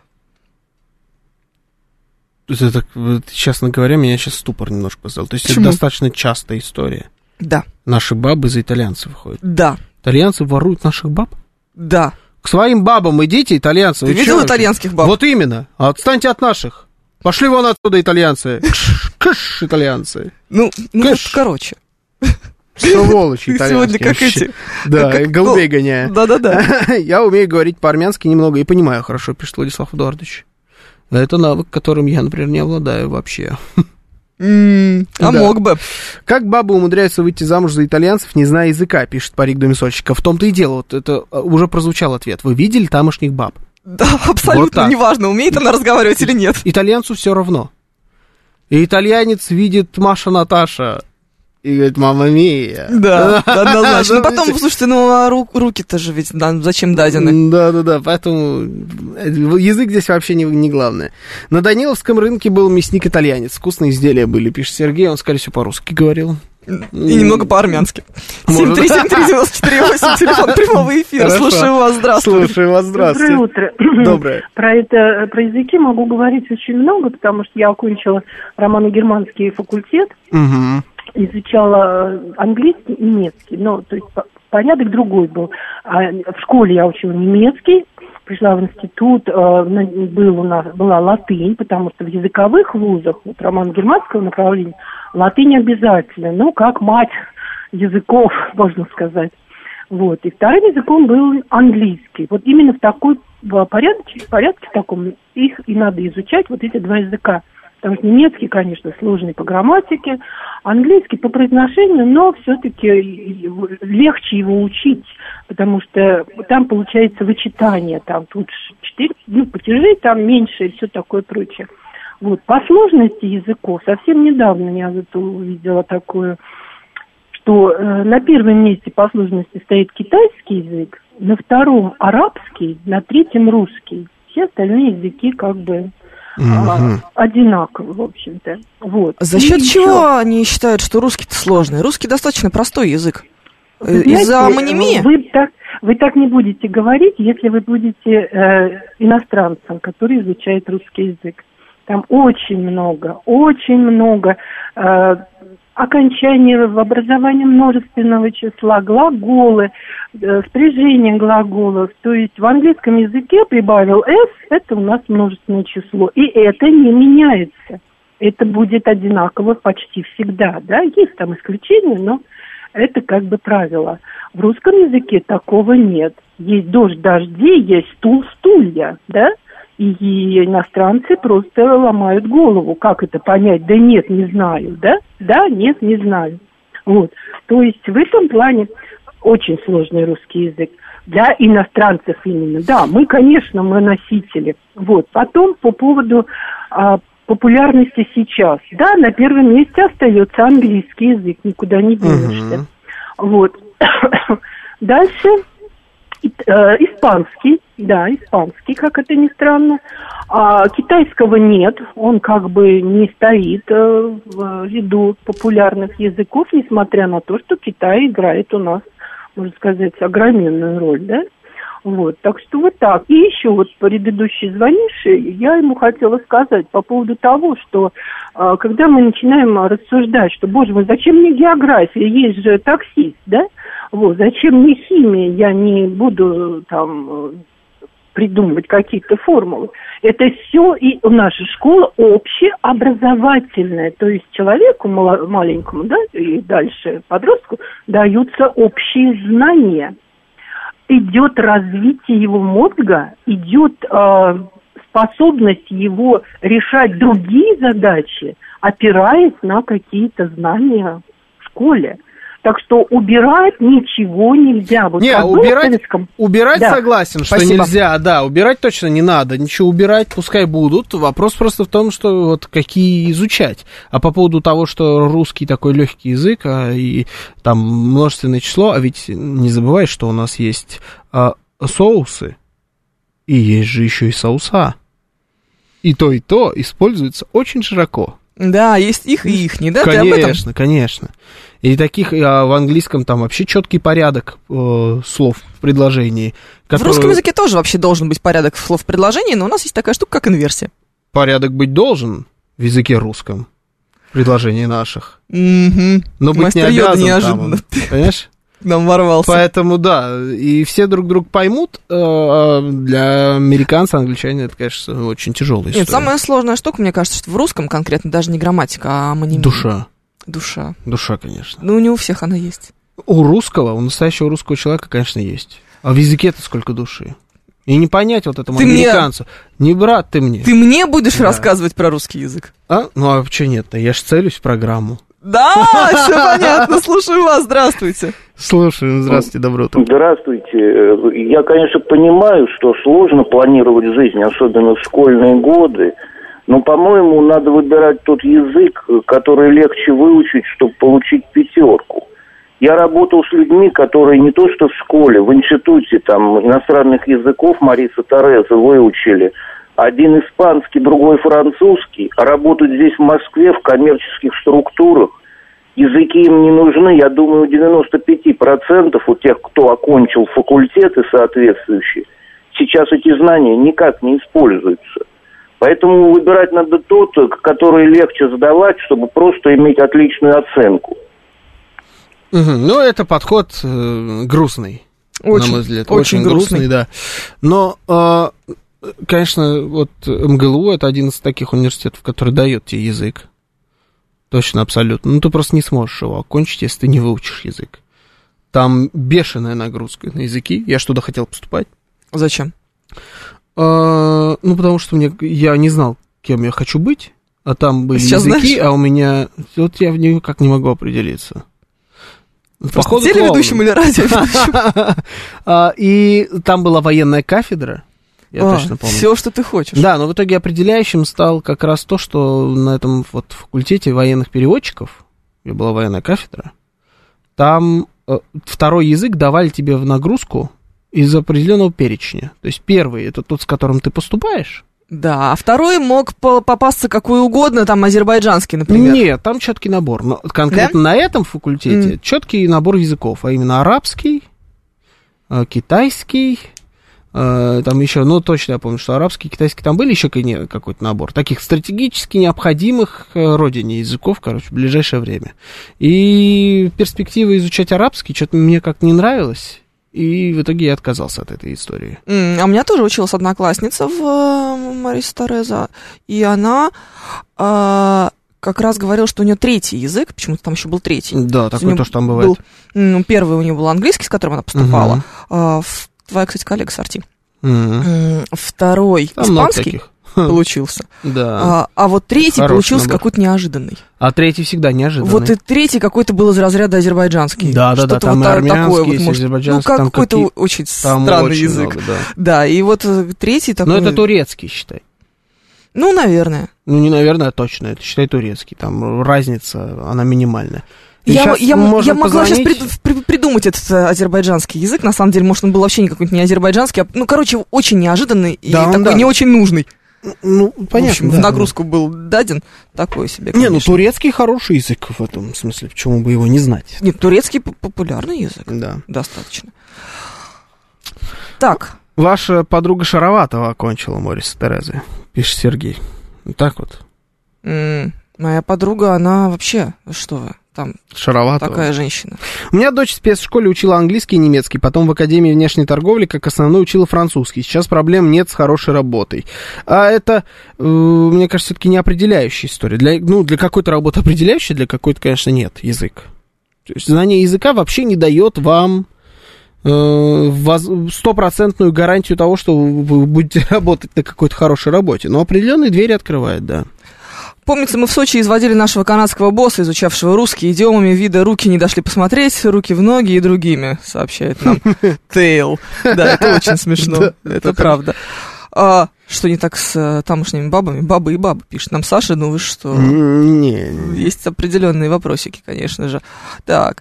Это, честно говоря, меня сейчас ступор немножко позвал. То есть Почему? Это достаточно частая история. Да. Наши бабы за итальянцев выходят. Да. Итальянцы воруют наших баб? Да. К своим бабам идите, итальянцы. Ты видел итальянских баб? Вот именно. Отстаньте от наших. Пошли вон отсюда, итальянцы. Кыш, итальянцы. Ну вот, короче. Сволочи итальянские. Сегодня как эти. Да, голубей гоняя. Да-да-да. Я умею говорить по-армянски немного и понимаю хорошо, пишет Владислав Эдуардович. Это навык, которым я, например, не обладаю вообще. Мог бы. Как бабы умудряются выйти замуж за итальянцев, не зная языка, пишет Парик Домисольщика. В том-то и дело, вот это уже прозвучал ответ. Вы видели тамошних баб? Да, абсолютно вот неважно, умеет она разговаривать или нет. Итальянцу все равно. И итальянец видит Маша и говорит: мама мия. Да, однозначно. Потом, слушайте, руки-то же ведь зачем дадены? Да, поэтому язык здесь вообще не главное. На Даниловском рынке был мясник-итальянец. Вкусные изделия были, пишет Сергей. Он, скорее всего, по-русски говорил. И немного по-армянски. 7373948, телефон прямого эфира. Слушаю вас, здравствуйте. Доброе утро. Доброе. Про языки могу говорить очень много, потому что я окончила романо-германский факультет. Изучала английский и немецкий, то есть порядок другой был. В школе я учила немецкий, пришла в институт, была латынь, потому что в языковых вузах, вот романо-германского направления, латынь обязательно, ну, как мать языков, можно сказать. Вот. И вторым языком был английский. Вот именно в такой порядке в таком их и надо изучать, вот эти два языка. Потому что немецкий, конечно, сложный по грамматике, английский по произношению, но все-таки легче его учить, потому что там получается вычитание, там тут 4, падежей там меньше и все такое прочее. Вот. По сложности языков, совсем недавно я увидела такое, что на первом месте по сложности стоит китайский язык, на втором арабский, на третьем русский. Все остальные языки как бы одинаково, в общем-то. Вот. За счет чего они считают, что русский-то сложный? Русский достаточно простой язык. Из-за амонимии? Вы так не будете говорить, если вы будете иностранцем, который изучает русский язык. Там очень много окончаний в образовании множественного числа, глаголы, спряжение глаголов. То есть в английском языке прибавил «s», это у нас множественное число. И это не меняется. Это будет одинаково почти всегда. Да? Есть там исключения, но это как бы правило. В русском языке такого нет. Есть дождь, дожди, есть стул, стулья, да? И иностранцы просто ломают голову. Как это понять? Да нет, не знаю, да? Да, нет, не знаю. Вот. То есть в этом плане очень сложный русский язык. Для иностранцев именно. Да, мы, конечно, мы носители. Вот. Потом по поводу популярности сейчас. Да, на первом месте остается английский язык. Никуда не денешься. Вот. Дальше... Испанский, да, испанский, как это ни странно. Китайского нет, он как бы не стоит в ряду популярных языков, несмотря на то, что Китай играет у нас, можно сказать, огроменную роль, да? Вот, так что вот так. И еще вот предыдущий звонивший, я ему хотела сказать по поводу того, что когда мы начинаем рассуждать, что, боже мой, зачем мне география, есть же таксист, да? Вот, зачем мне химия, я не буду там придумывать какие-то формулы. Это все и наша школа общеобразовательная, то есть человеку маленькому, да, и дальше подростку даются общие знания. Идет развитие его мозга, идет способность его решать другие задачи, опираясь на какие-то знания в школе. Так что убирать ничего нельзя. Вот не, убирать да. Согласен, что спасибо. Нельзя, да, убирать точно не надо, ничего убирать, пускай будут. Вопрос просто в том, что вот какие изучать. А по поводу того, что русский такой легкий язык, и там множественное число, а ведь не забывай, что у нас есть соусы, и есть же еще и соуса. И то используется очень широко. Да, есть их и ихний, да? Конечно, конечно. И таких в английском там вообще четкий порядок слов в предложении. В русском языке тоже вообще должен быть порядок слов в предложении, но у нас есть такая штука, как инверсия. Порядок быть должен в языке русском, в предложении наших. Но быть мастер не обязан неожиданно. Там, понимаешь? Нам ворвался. Поэтому, да, и все друг друга поймут. Для американцев, англичане, это, конечно, очень тяжелая история. Нет, самая сложная штука, мне кажется, что в русском конкретно даже не грамматика, а амонимия. Душа, конечно. Ну, не у всех она есть. У настоящего русского человека, конечно, есть. А в языке-то сколько души. И не понять вот этому американцу. Не брат ты мне. Ты мне будешь рассказывать про русский язык? Ну, а что нет-то? Я ж целюсь в программу. Да, все понятно. Слушаю вас, здравствуйте. Слушаю, здравствуйте, доброе утро. Здравствуйте. Я, конечно, понимаю, что сложно планировать жизнь, особенно в школьные годы. Но, по-моему, надо выбирать тот язык, который легче выучить, чтобы получить 5. Я работал с людьми, которые не то что в школе, в институте там иностранных языков Мариса Тереза выучили. Один испанский, другой французский, а работают здесь в Москве в коммерческих структурах. Языки им не нужны, я думаю, 95% у тех, кто окончил факультеты соответствующие, сейчас эти знания никак не используются. Поэтому выбирать надо тот, который легче сдавать, чтобы просто иметь отличную оценку. Ну, это подход грустный. на мой взгляд. Очень грустный, да. Но, конечно, вот МГЛУ — это один из таких университетов, который дает тебе язык. Точно, абсолютно. Ну, ты просто не сможешь его окончить, если ты не выучишь язык. Там бешеная нагрузка на языки. Я ж туда хотел поступать. Зачем? Ну, потому что я не знал, кем я хочу быть, а там были языки, знаешь? А у меня... Вот я никак не могу определиться. Походу, телеведущим или радиоведущим. И там была военная кафедра. Я точно помню. Все, что ты хочешь. Да, но в итоге определяющим стал как раз то, что на этом вот факультете военных переводчиков, где была военная кафедра, там второй язык давали тебе в нагрузку из определенного перечня. То есть первый — это тот, с которым ты поступаешь. Да, а второй мог попасться какой угодно, там азербайджанский, например. Нет, там четкий набор. Но конкретно на этом факультете четкий набор языков, а именно арабский, китайский, там еще, ну, точно я помню, что арабский, китайский, там были еще какой-то набор таких стратегически необходимых родине языков, короче, в ближайшее время. И перспектива изучать арабский что-то мне как-то не нравилось, и в итоге я отказался от этой истории. А у меня тоже училась одноклассница в Марисе Тереза, и она как раз говорила, что у нее третий язык, почему-то там еще был третий. Да, такое тоже там бывает. Первый у нее был английский, с которым она поступала, твоя, кстати, коллега с Арти. Второй там испанский получился. Да. А вот третий получился какой-то неожиданный. А третий всегда неожиданный. Вот и третий какой-то был из разряда азербайджанский. Да, там вот армянский, такое, вот, азербайджанский. Ну, какой-то очень странный язык. Много, да. Да, и вот третий такой... Но это турецкий, считай. Ну, наверное. Ну, не наверное, а точно. Это, считай, турецкий. Там разница, она минимальная. Я могла сейчас придумать этот азербайджанский язык. На самом деле, может, он был вообще не какой-то не азербайджанский, а, ну, короче, очень неожиданный и такой не очень нужный. Ну, понятно. В общем, в нагрузку был даден такой себе, конечно. Не, ну, турецкий хороший язык в этом смысле, почему бы его не знать? Нет, турецкий популярный язык. Да. Достаточно. Так. Ваша подруга Шароватова окончила Мариса Терезы, пишет Сергей. Так вот. Моя подруга, она вообще, что вы, там Шароватова. Такая женщина. У меня дочь в спецшколе учила английский и немецкий, потом в Академии внешней торговли как основной учила французский. Сейчас проблем нет с хорошей работой. А это, мне кажется, все-таки не определяющая история. Для какой-то работы определяющая, для какой-то, конечно, нет язык. То есть знание языка вообще не дает вам стопроцентную гарантию того, что вы будете работать на какой-то хорошей работе. Но определенные двери открывает, да. Помнится, мы в Сочи изводили нашего канадского босса, изучавшего русские идиомами, вида руки не дошли посмотреть, руки в ноги и другими, сообщает нам Тейл. Да, это очень смешно, это правда. Что не так с тамошними бабами? Бабы и бабы, пишет нам Саша, ну вы что? Есть определенные вопросики, конечно же. Так,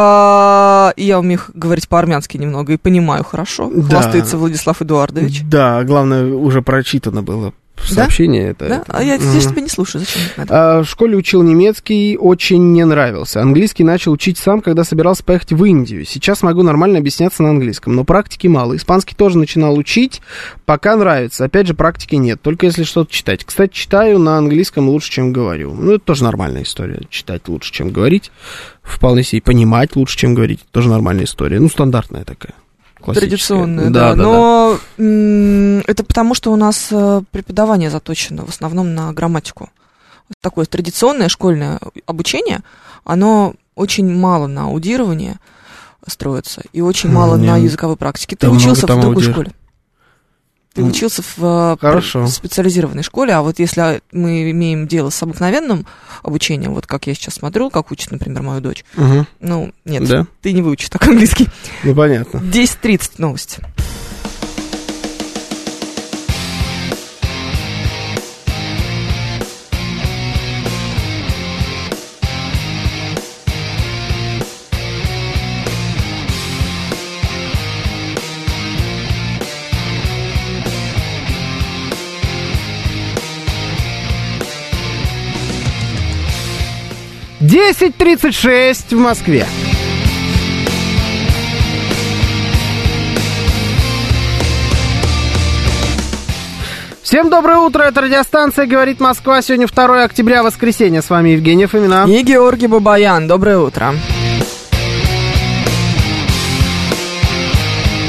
я умею говорить по-армянски немного и понимаю хорошо. Хвастается Владислав Эдуардович. Да, главное, уже прочитано было. Сообщение это. Да? А я тебя не слушаю, зачем это надо? В школе учил немецкий, очень не нравился. Английский начал учить сам, когда собирался поехать в Индию. Сейчас могу нормально объясняться на английском, но практики мало. Испанский тоже начинал учить, пока нравится. Опять же, практики нет, только если что-то читать. Кстати, читаю на английском лучше, чем говорю. Ну, это тоже нормальная история. Читать лучше, чем говорить. Вполне себе понимать лучше, чем говорить. Тоже нормальная история. Ну, стандартная такая. Традиционная, да. Но это потому, что у нас преподавание заточено в основном на грамматику. Такое традиционное школьное обучение, оно очень мало на аудирование строится и очень мало на языковой практике. Ты учился в другой школе. Ты учился в специализированной школе, а вот если мы имеем дело с обыкновенным обучением, вот как я сейчас смотрю, как учит, например, мою дочь, ну, нет, да? Ты не выучишь так английский. Ну, понятно. 10:30 новости. «10:36 в Москве. Всем доброе утро, это радиостанция «Говорит Москва». Сегодня 2 октября, воскресенье. С вами Евгений Фомина. И Георгий Бабаян. Доброе утро.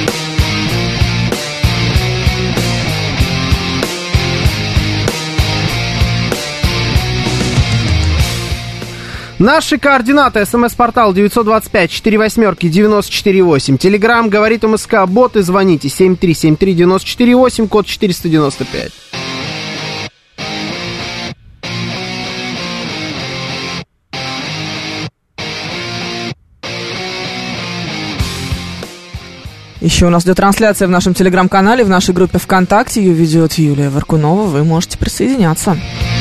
Наши координаты. СМС-портал 925-48-94-8. Телеграм говорит МСК. Боты, звоните. 7373-94-8, код 495. Еще у нас идет трансляция в нашем телеграм-канале, в нашей группе ВКонтакте. Ее ведет Юлия Варкунова. Вы можете присоединяться.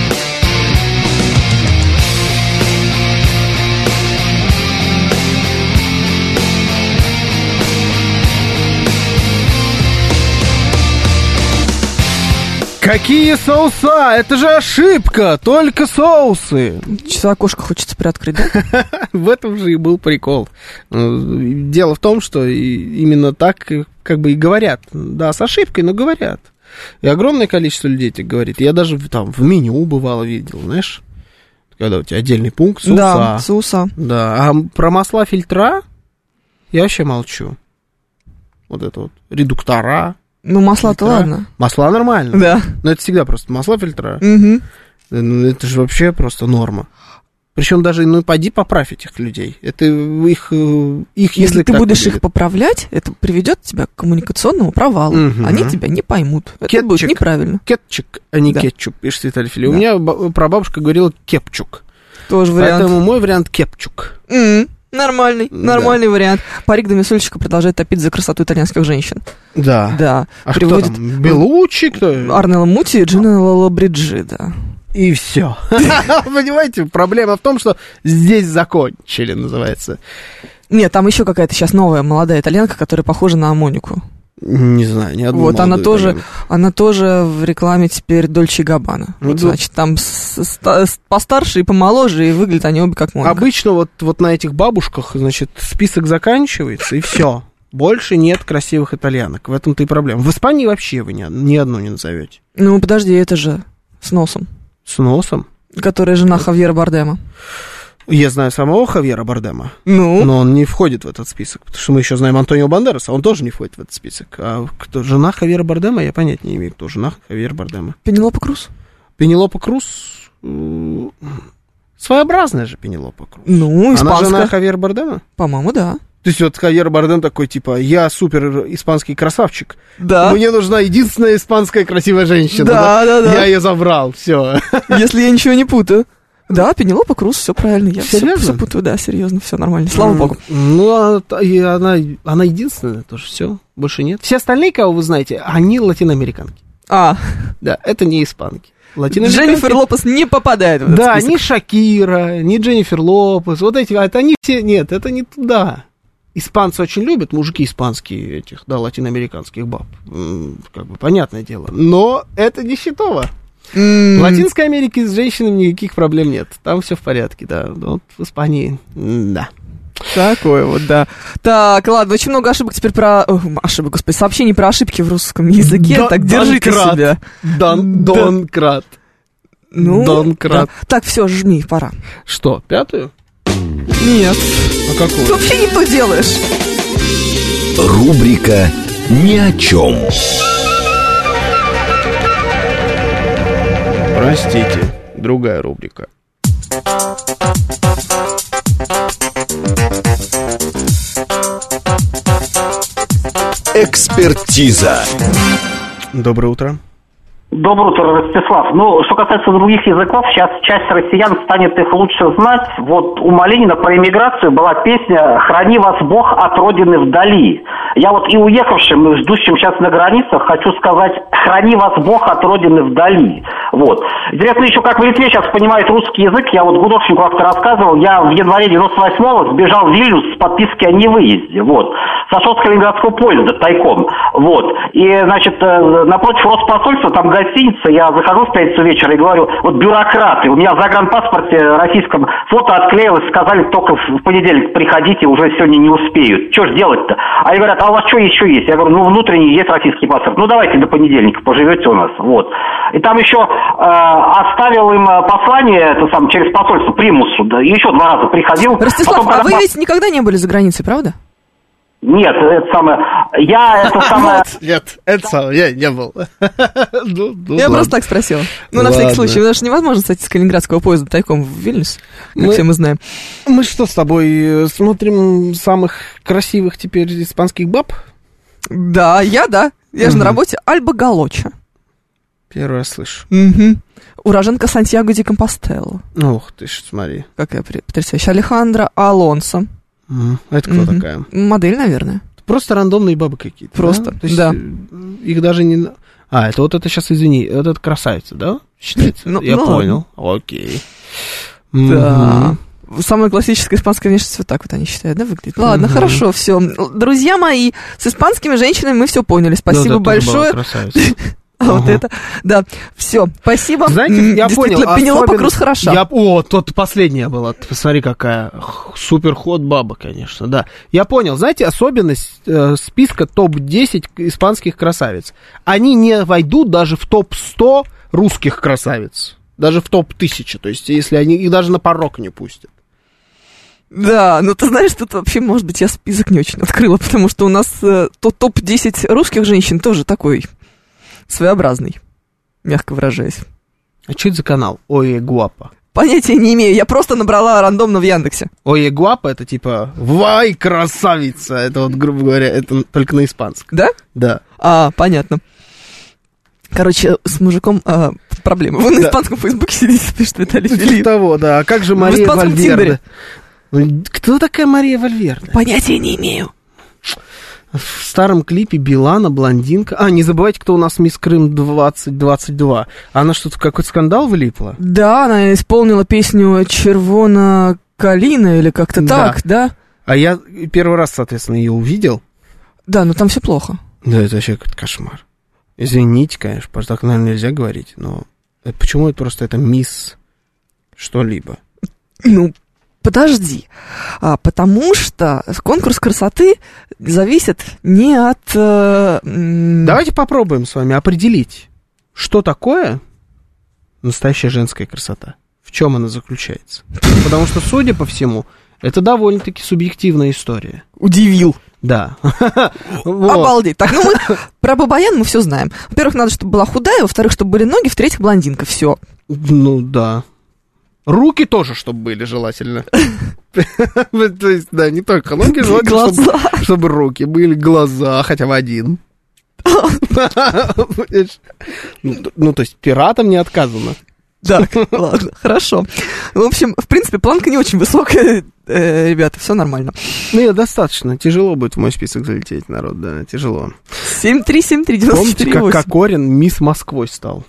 Какие соуса? Это же ошибка! Только соусы! Что окошко хочется приоткрыть, да? В этом же и был прикол. Дело в том, что именно так как бы и говорят. Да, с ошибкой, но говорят. И огромное количество людей так говорит. Я даже там в меню бывало видел, знаешь, когда у тебя отдельный пункт соуса. Да, соуса. Да, а про масла фильтра я вообще молчу. Вот это вот редуктора. Ну, масла-то ладно. Масла нормально. Да. Но это всегда просто масла фильтра. Угу. Ну, это же вообще просто норма. Причем даже, ну, пойди поправь этих людей. Это их если ты будешь их поправлять, это приведет тебя к коммуникационному провалу. Угу. Они тебя не поймут. Это будет неправильно. Кетчук, а не кетчуп, пишет Виталий Филипп. Да. У меня прабабушка говорила кепчук. Тоже вариант. Поэтому мой вариант кепчук. Нормальный вариант. Парик Домисольщика продолжает топить за красоту итальянских женщин. Да. А приводит кто там? Белуччи, кто? Арнелла Мути и Джина Лоллобриджида. И все. Понимаете, проблема в том, что здесь закончили, называется. Нет, там еще какая-то сейчас новая молодая итальянка, которая похожа на Монику. Не знаю, ни одну. Вот, она тоже в рекламе теперь Дольче и Габбана. Вот, значит, там постарше и помоложе, и выглядят они обе как Моника. Обычно вот на этих бабушках, значит, список заканчивается, и все. Больше нет красивых итальянок. В этом-то и проблема. В Испании вообще вы ни одну не назовете. Ну, подожди, это же с носом. С носом? Которая жена Хавьера Бардема. Я знаю самого Хавьера Бардема, но он не входит в этот список, потому что мы еще знаем Антонио Бандераса, он тоже не входит в этот список. А кто жена Хавьера Бардема, я понятия не имею, кто жена Хавьера Бардема. Пенелопа Круз? Пенелопа Круз... Своеобразная же Пенелопа Круз. Ну, испанская. Она жена Хавьера Бардема? По-моему, да. То есть вот Хавьер Бардем такой, типа, я супер испанский красавчик. Да. Мне нужна единственная испанская красивая женщина. Да. Я ее забрал, все. Если я ничего не путаю. Да, Пенелопа Круз, все правильно. Я все путаю, да, серьезно, все нормально. Слава богу. Ну, она единственная тоже, все, больше нет. Все остальные, кого вы знаете, они латиноамериканки. Да, это не испанки. Дженнифер Лопес не попадает в этот список. Да, ни Шакира, ни Дженнифер Лопес, вот эти, это они все, нет, это не туда. Испанцы очень любят, мужики испанские этих, да, латиноамериканских баб, как бы понятное дело, но это не счетово. В Латинской Америке с женщинами никаких проблем нет, там все в порядке, да, вот в Испании, да. Такое вот, да. Так, ладно, очень много ошибок теперь сообщений про ошибки в русском языке, так держите себя. Донкрат. Донкрат. Так, все, жми, пора. Что, пятую? Нет. А какую? Ты вообще не то делаешь. Рубрика «Ни о чем». Простите, другая рубрика. Экспертиза. Доброе утро. Доброе утро, Ростислав. Ну, что касается других языков, сейчас часть россиян станет их лучше знать. Вот у Малинина про иммиграцию была песня «Храни вас Бог от родины вдали». Я вот и уехавшим, и ждущим сейчас на границах хочу сказать «Храни вас Бог от родины вдали». Вот. Интересно еще, как в Литве сейчас понимают русский язык. Я вот гудошнику как-то рассказывал. Я в январе 98-го сбежал в Вильнюс с подписки о невыезде. Вот. Сошел с Калининградского поезда тайком. Вот. И, значит, напротив Роспосольства, там гостиница, я захожу в 5 вечера и говорю, вот бюрократы, у меня в загранпаспорте российском фото отклеилось, сказали, только в понедельник приходите, уже сегодня не успеют. Что ж делать-то? А они говорят, а у вас что еще есть? Я говорю, ну, внутренний есть российский паспорт. Ну, давайте до понедельника поживете у нас. Вот. И там еще оставил им послание, это сам, через посольство, примусу, да, и еще 2 раза приходил. Ростислав, потом, вы ведь никогда не были за границей, правда? Нет, это самое... Нет, это самое, я не был. Я просто так спросила. Ну, на всякий случай, потому что невозможно, кстати, с калининградского поезда тайком в Вильнюс, как все мы знаем. Мы что с тобой, смотрим самых красивых теперь испанских баб? Да. Я же на работе. Альба Галоча. Первый раз слышу. Уроженка Сантьяго де Компостелло. Ух ты ж, смотри. Какая потрясающая. Алехандро Алонсо. Это кто такая? Модель, наверное. Просто рандомные бабы какие-то. Просто, да. То есть, их даже не... это вот это сейчас, извини, вот это красавица, да? Считается? Я понял. Окей. Да. Самая классическая испанская внешность вот так вот они считают, да, выглядит? Ладно, хорошо, все. Друзья мои, с испанскими женщинами мы все поняли. Спасибо большое. Вот это, да, все, спасибо. Знаете, я понял. Пенелопа Круз хороша. Тут последняя была, посмотри, какая супер ход баба, конечно, да. Я понял, знаете, особенность списка топ-10 испанских красавиц. Они не войдут даже в топ-100 русских красавиц, даже в топ-1000, то есть если они их даже на порог не пустят. Да, но ты знаешь, тут вообще, может быть, я список не очень открыла, потому что у нас топ-10 русских женщин тоже такой... своеобразный, мягко выражаясь. А что это за канал? Ое Гуапа. Понятия не имею, я просто набрала рандомно в Яндексе. Ое Гуапа это типа «Вай, красавица!» Это вот, грубо говоря, это только на испанском. Да? Да. Понятно. Короче, с мужиком проблемы. Вы на испанском фейсбуке сидите, пишет Виталий Филипп. Того, да. А как же Мария Вальверде? Кто такая Мария Вальверде? Понятия не имею. В старом клипе Билана, блондинка. Не забывайте, кто у нас Мисс Крым 2022. Она что-то в какой-то скандал влипла? Да, она исполнила песню «Червона калина» или как-то так, да? А я первый раз, соответственно, ее увидел. Да, но там все плохо. Да, это вообще какой-то кошмар. Извините, конечно, потому что так, наверное, нельзя говорить, но почему это просто это мисс что-либо? Подожди, потому что конкурс красоты зависит не от... Давайте попробуем с вами определить, что такое настоящая женская красота, в чем она заключается. Потому что, судя по всему, это довольно-таки субъективная история. Удивил. Да. Обалдеть. Так, мы про Бабаян мы все знаем. Во-первых, надо, чтобы была худая, во-вторых, чтобы были ноги, в-третьих, блондинка, все. Да. Руки тоже, чтобы были, желательно. То есть, да, не только ноги, желательно, чтобы руки были, глаза, хотя бы один. Ну, то есть, пиратам не отказано. Да, ладно, хорошо. В общем, в принципе, планка не очень высокая, ребята, все нормально. Достаточно, тяжело будет в мой список залететь, народ, да, тяжело. 7373948. Помните, как Кокорин мисс Москвой стал?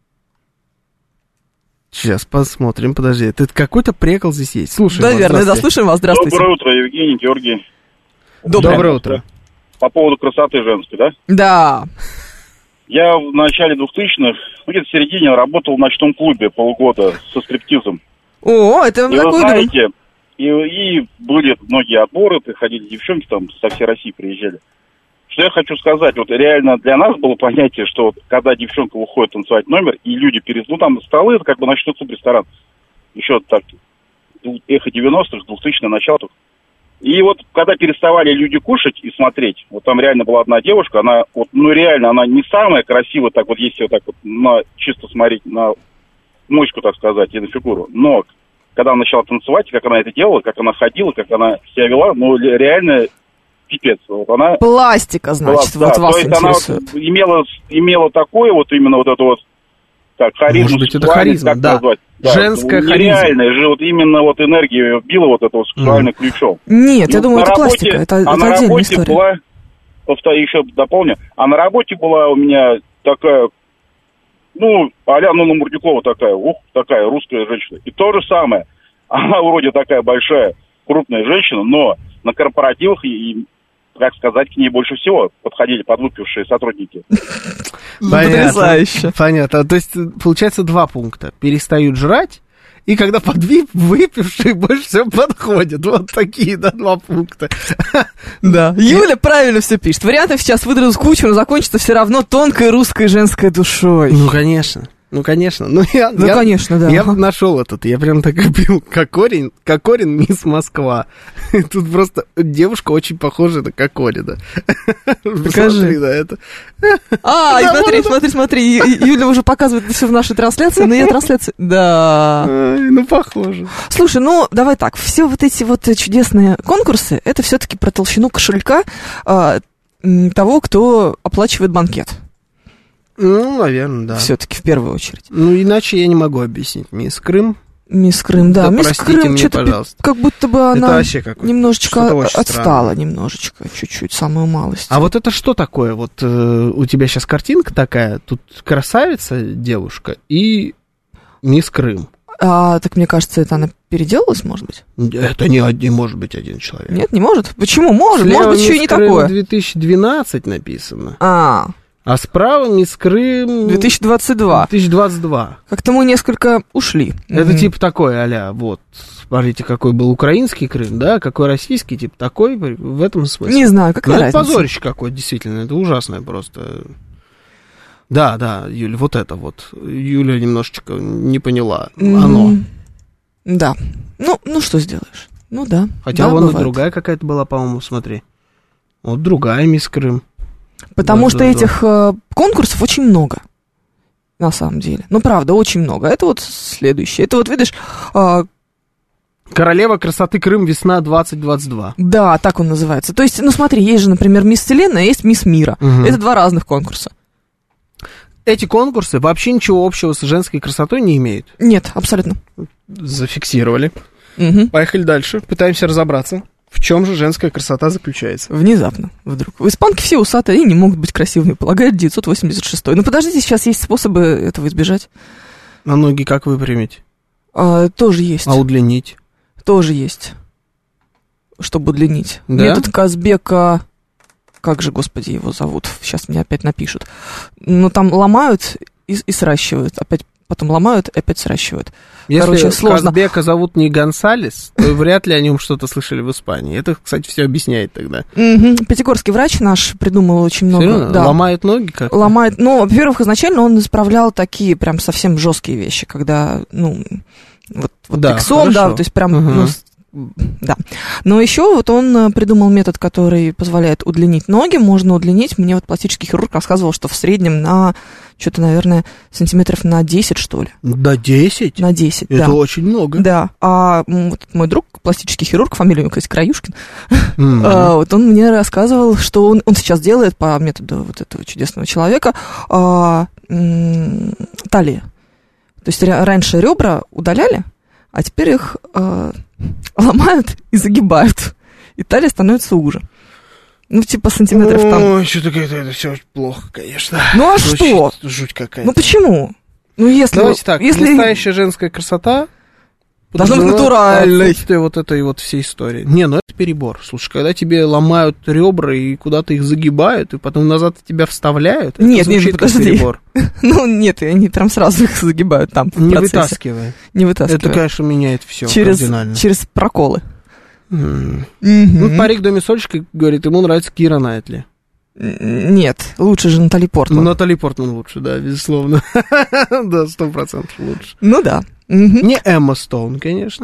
Сейчас посмотрим, подожди, это какой-то прикол здесь есть. Слушай, наверное, да, слушаем вас, здравствуйте. Доброе утро, Евгений, Георгий. Доброе утро. По поводу красоты женской, да? Да. Я в начале 2000-х, где-то в середине, работал в ночном клубе полгода со стриптизом. О, это и вы знаете, и были многие отборы, приходили девчонки там со всей России приезжали. Что я хочу сказать, вот реально для нас было понятие, что вот, когда девчонка выходит танцевать номер, и люди там столы, это как бы ночной клуб, ресторан. Еще так, эхо 90-х, 2000-х, начало. И вот, когда переставали люди кушать и смотреть, вот там реально была одна девушка, она, вот, реально, она не самая красивая, так вот, если вот так вот, чисто смотреть на мочку, так сказать, и на фигуру, но когда она начала танцевать, как она это делала, как она ходила, как она себя вела, реально... Пипец. Вот она пластика, значит, была, вот да, вас то есть интересует. Она имела такое вот именно вот это вот так, харизму. Может быть, это харизма, да. Да. Женская харизма. Нереальная же вот именно вот энергия била вот это вот сексуальным ключом. Нет, я думаю, это пластика, это отдельная история. Была, еще дополню, а на работе была у меня такая, а-ля Нонна Мурдюкова такая русская женщина. И то же самое, она вроде такая большая, крупная женщина, но на корпоративах и как сказать, к ней больше всего подходили подвыпившие сотрудники. Потрясающе. Понятно. То есть, получается, 2 пункта. Перестают жрать, и когда выпившие больше всего подходят. Вот такие, 2 пункта. Да. Юля правильно все пишет. Вариантов сейчас выдадут кучу, но закончится все равно тонкой русской женской душой. Конечно. Ну, конечно. Конечно, да. Я нашел этот, я прям так купил Кокорин, мисс Москва. Тут просто девушка очень похожа на Кокорина. Покажи. На это. Смотри, Юля уже показывает все в нашей трансляции, но я трансляции... Да. Ну, похоже. Слушай, ну, давай так, все вот эти вот чудесные конкурсы, это все-таки про толщину кошелька того, кто оплачивает банкет. Ну, наверное, да. Все-таки в первую очередь. Ну, иначе я не могу объяснить. Мисс Крым, да. Мисс Крым, что-то как будто бы она немножечко отстала, немножечко, чуть-чуть, самую малость. А вот это что такое? Вот у тебя сейчас картинка такая, тут красавица девушка и Мисс Крым. Так мне кажется, это она переделалась, может быть? Это не может быть один человек. Нет, не может? Почему? Может быть, еще и не такое. 2012 написано. А справа Мисс Крым... 2022. Как-то мы несколько ушли. Это типа такой а-ля, вот, смотрите, какой был украинский Крым, да, какой российский, типа такой, в этом смысле. Не знаю, какая разница. Это позорище какое-то, действительно, это ужасное просто. Да, Юля, вот это вот. Юля немножечко не поняла. Оно. Да. Ну, что сделаешь? Ну, да. Хотя вон и другая какая-то была, по-моему, смотри. Вот другая Мисс Крым. Потому что этих конкурсов очень много, на самом деле. Ну, правда, очень много. Это вот следующее. Это вот, видишь... Королева красоты Крым, весна 2022. Да, так он называется. То есть, ну, смотри, есть же, например, Мисс Вселенная, есть Мисс Мира. Угу. Это два разных конкурса. Эти конкурсы вообще ничего общего с женской красотой не имеют? Нет, абсолютно. Зафиксировали. Угу. Поехали дальше. Пытаемся разобраться. В чем же женская красота заключается? Внезапно, вдруг. В испанке все усатые и не могут быть красивыми, полагает 986. Ну, подождите, сейчас есть способы этого избежать. А ноги как выпрямить? Тоже есть. А удлинить? Тоже есть. Чтобы удлинить. Да? Метод Казбека... Как же, господи, его зовут? Сейчас мне опять напишут. Ну, там ломают и сращивают. Опять потом ломают и опять сращивают. Если Казбека зовут не Гонсалес, то вряд ли о нем что-то слышали в Испании. Это, кстати, все объясняет тогда. Пятигорский врач наш придумал очень много. Серьезно? Да. Ломает ноги как-то? Ломает. Ну, во-первых, изначально он исправлял такие прям совсем жесткие вещи, когда, ну, вот да, иксом, да, то есть прям... Да. Но еще вот он придумал метод, который позволяет удлинить ноги. Можно удлинить. Мне вот пластический хирург рассказывал, что в среднем на что-то, наверное, сантиметров на 10, что ли. На 10? На 10, это да. Очень много. Да. А вот мой друг, пластический хирург, фамилия у него, кстати, Краюшкин, вот он мне рассказывал, что он сейчас делает по методу вот этого чудесного человека талии. То есть раньше ребра удаляли, а теперь их ломают и загибают. И талия становится уже. Ну, типа сантиметров там... Ой, что-то это все плохо, конечно. Ну, а что? Жуть какая-то. Ну, почему? Ну, если... Давайте так, настоящая женская красота... Должна быть натуральной. Вот этой вот всей истории. Не, ну это перебор. Слушай, когда тебе ломают ребра и куда-то их загибают, и потом назад тебя вставляют, нет, это звучит как перебор. Ну, нет, они прям сразу их загибают там в процессе. Не вытаскивая. Это, конечно, меняет все кардинально. Через проколы. Ну, парик в доме Сольчика говорит, ему нравится Кира Найтли. Нет, лучше же Натали Портман. Натали Портман лучше, да, безусловно. Да, 100% лучше. Ну да. Не Эмма Стоун, конечно.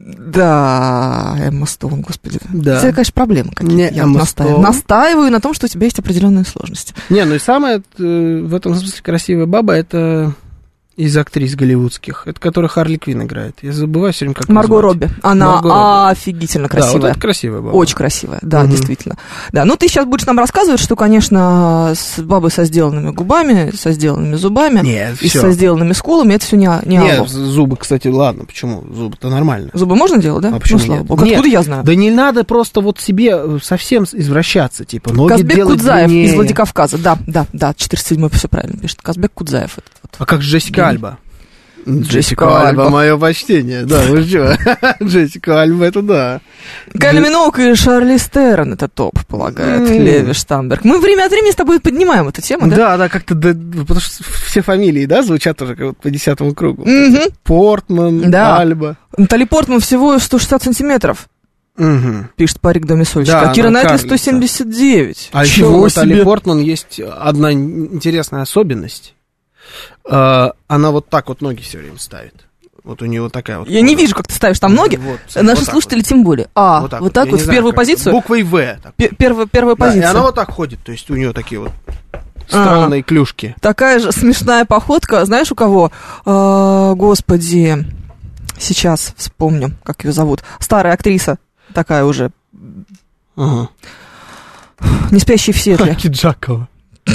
Да, Эмма Стоун, господи. Да. Это, конечно, проблемы какие-то. Я настаиваю на том, что у тебя есть определенные сложности. Не, ну и самая в этом смысле красивая баба, это из актрис голливудских, это которая Харли Квинн играет. Я забываю все время, как Марго Робби. Она офигительно красивая. Да, вот это красивая баба. Очень красивая, да, действительно. Да, ну ты сейчас будешь нам рассказывать, что, конечно, с бабой со сделанными губами, со сделанными зубами и со сделанными скулами, это все не Нет, зубы, кстати, ладно, почему? Зубы-то нормально. Зубы можно делать, да? А почему ну, слава нет? богу. Нет, откуда я знаю? Да не надо просто вот себе совсем извращаться, типа, ноги Казбек делать Кудзаев длиннее. из Владикавказа, да, 407-й все правильно пишет. Казбек Кудзаев. А как же Джессика Альба? Джессика Альба, мое почтение. Да, вы что? Джессика Альба, это да. Кайли Миноуг и Шарлиз Терон, это топ, полагает Леви Штамберг. Мы время от времени с тобой поднимаем эту тему, да? Да, как-то, потому что все фамилии, да, звучат уже как по 10 кругу. Портман, Альба. Натали Портман всего 160 сантиметров. Пишет парик в доме Сольчика. Да, Кира Найтли 179. А еще у Натали Портман есть одна интересная особенность. она вот так вот ноги все время ставит. Вот у нее вот такая вот. Я не вижу, как ты ставишь там ноги. Вот, наши вот слушатели вот. Тем более. Вот так вот в первую позицию. Буквой В. Первая позиция. И она вот так ходит, то есть у нее такие вот странные клюшки. Такая же смешная походка, знаешь, у кого? Господи, сейчас вспомню, как ее зовут. Старая актриса, такая уже. Ага. Не спящие в Сиэтле. Акиджакова.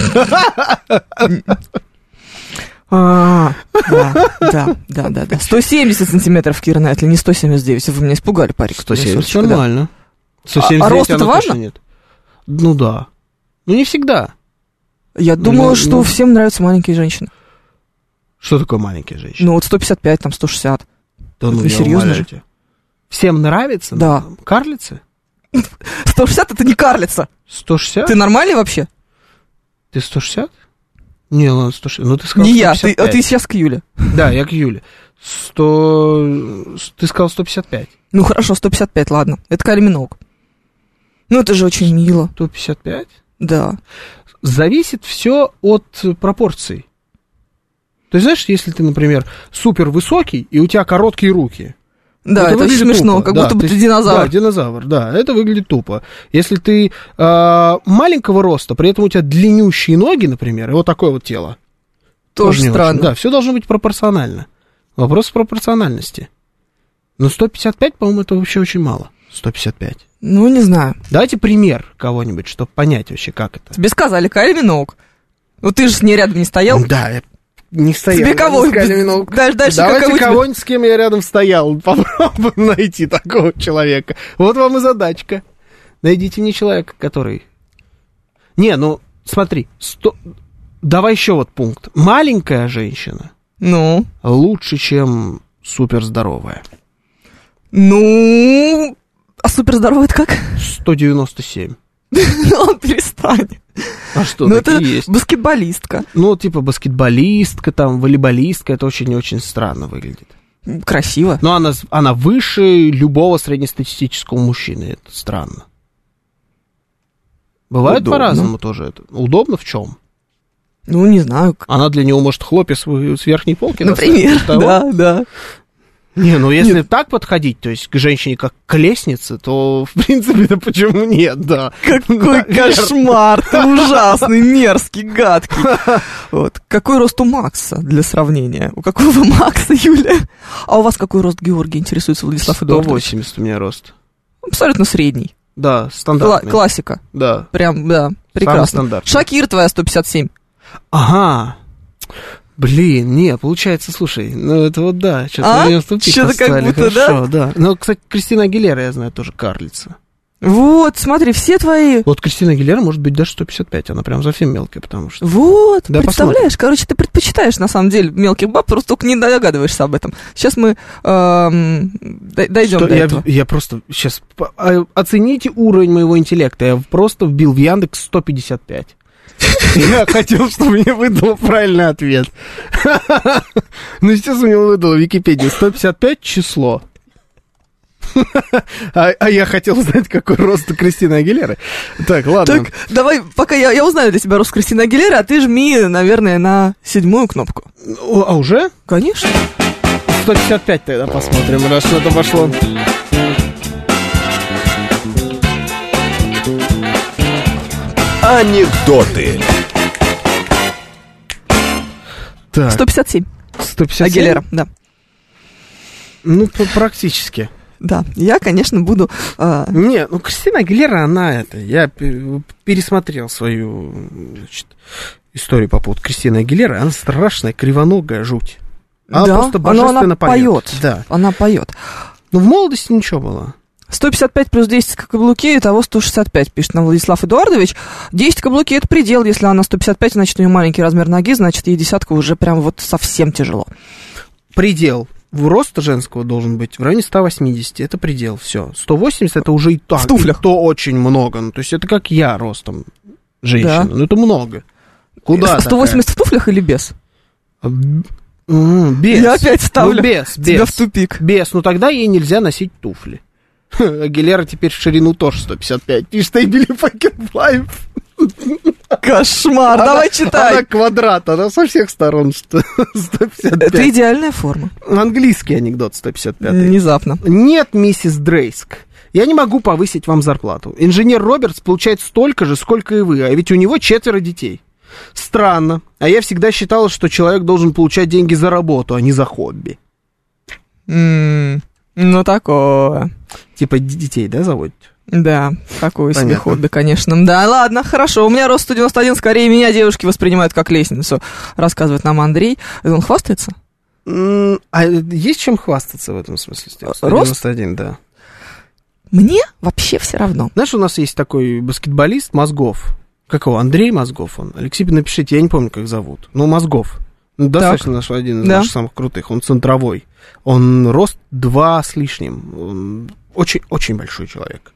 Да. 170 сантиметров Кира Найтли, не 179. Вы меня испугали, парик. 170 нормально. 179 а рост это важно? Нет. Ну да. Ну не всегда. Я думала, что всем нравятся маленькие женщины. Что такое маленькие женщины? Ну вот 155, там 160. Да ну, серьезно же? Всем нравится? Да. Карлицы? 160 это не карлица. 160? Ты нормальный вообще? Ты 160? Не, ладно, 160. Ну, ты сказал не 155. Я, ты сейчас к Юле. Да, я к Юле. Ты сказал 155. Ну, хорошо, 155, ладно. Это Кайли Миноуг. Ну, это же очень мило. 155? Да. Зависит все от пропорций. То есть, знаешь, если ты, например, супер высокий, и у тебя короткие руки. Да, это очень смешно, тупо. Как будто бы ты динозавр. Да, динозавр, да, это выглядит тупо. Если ты маленького роста, при этом у тебя длиннющие ноги, например, и вот такое вот тело. Тоже странно. Очень. Да, все должно быть пропорционально. Вопрос пропорциональности. Но 155, по-моему, это вообще очень мало. 155. Ну, не знаю. Давайте пример кого-нибудь, чтобы понять вообще, как это. Тебе сказали, Кайли Миноуг. Ну, ты же с ней рядом не стоял. Да, я не стоял. Тебе кого? Давайте кого-нибудь, с кем я рядом стоял. Попробуем найти такого человека. Вот вам и задачка. Найдите мне человека, который... Не, ну, смотри. Давай еще вот пункт. Маленькая женщина лучше, чем суперздоровая. Ну... А суперздоровая это как? 197. Ну, перестань. А что, ну, это есть? Баскетболистка. Ну, типа баскетболистка, там, волейболистка, это очень-очень странно выглядит. Красиво. Но она выше любого среднестатистического мужчины, это странно. Бывает по-разному тоже это. Удобно в чем? Ну, не знаю. Она для него может хлопья с верхней полки например, да. Не, ну если так подходить, то есть к женщине как к лестнице, то, в принципе, да почему нет, да. Какой кошмар, ты ужасный, мерзкий, гадкий. Вот. Какой рост у Макса для сравнения? У какого Макса, Юля? А у вас какой рост, Георгий, интересуется Владислав Эдуардович? 180 у меня рост. Абсолютно средний. Да, стандартный. Классика. Да. Прям, да, прекрасно. Шакир твоя 157. Ага. Блин, не, получается, слушай, ну это вот да, что-то меня в тупик поставили, как будто, хорошо, да. Но, кстати, Кристина Агилера, я знаю, тоже карлица. Вот, смотри, все твои... Вот Кристина Агилера может быть даже 155, она прям совсем мелкая, потому что... Вот, да, представляешь, короче, ты предпочитаешь, на самом деле, мелких баб, просто только не догадываешься об этом. Сейчас мы дойдем до этого. Я просто сейчас... Оцените уровень моего интеллекта, я просто вбил в Яндекс 155. Я хотел, чтобы мне выдало правильный ответ. Ну, сейчас у него выдало в Википедии 155 число. А я хотел узнать, какой рост у Кристины Агилеры. Так, ладно. Так, давай, пока я узнаю для тебя рост Кристины Агилеры, а ты жми, наверное, на 7-ю кнопку. А уже? Конечно. 155 тогда посмотрим, раз что-то пошло. Анекдоты. Так. 157. 157? Агилера, да. Ну, практически. Да, я, конечно, буду... Не, ну, Кристина Агилера, она это... Я пересмотрел свою, значит, историю по поводу Кристины Агилеры. Она страшная, кривоногая жуть. Она просто божественно поет. Да. Она поет. Но в молодости ничего было. 155 плюс 10 каблуки, итого 165, пишет нам Владислав Эдуардович. 10 каблуки — это предел. Если она 155, значит, у нее маленький размер ноги, значит, ей десятка уже прям вот совсем тяжело. Предел роста женского должен быть в районе 180. Это предел, все. 180 это уже и так. В туфлях. И то очень много. Ну, то есть это как я ростом женщина. Да. Ну, это много. Куда 180 такая? В туфлях или без? Без. Я опять ставлю без. Тебя в тупик. Без. Ну, тогда ей нельзя носить туфли. Агилера теперь в ширину тоже 155. Пишет I believe I can fly. Кошмар, давай читай. Она квадрат, она со всех сторон 155. Это идеальная форма. Английский анекдот 155. Внезапно. Нет, миссис Дрейск, я не могу повысить вам зарплату. Инженер Робертс получает столько же, сколько и вы, а ведь у него 4 детей. Странно, а я всегда считала, что человек должен получать деньги за работу, а не за хобби. Ну, такое. Типа детей, да, заводят? Да, такое себе хобби, конечно. Да, ладно, хорошо. У меня рост 191, скорее меня девушки воспринимают как лестницу, рассказывает нам Андрей. Он хвастается? А есть чем хвастаться в этом смысле? 191, да. Мне вообще все равно. Знаешь, у нас есть такой баскетболист Мозгов. Как его? Андрей Мозгов он. Алексей, напишите, я не помню, как зовут. Ну, Мозгов. Достаточно наш, один из наших самых крутых. Он центровой. Он рост 2 с лишним. Он очень большой человек.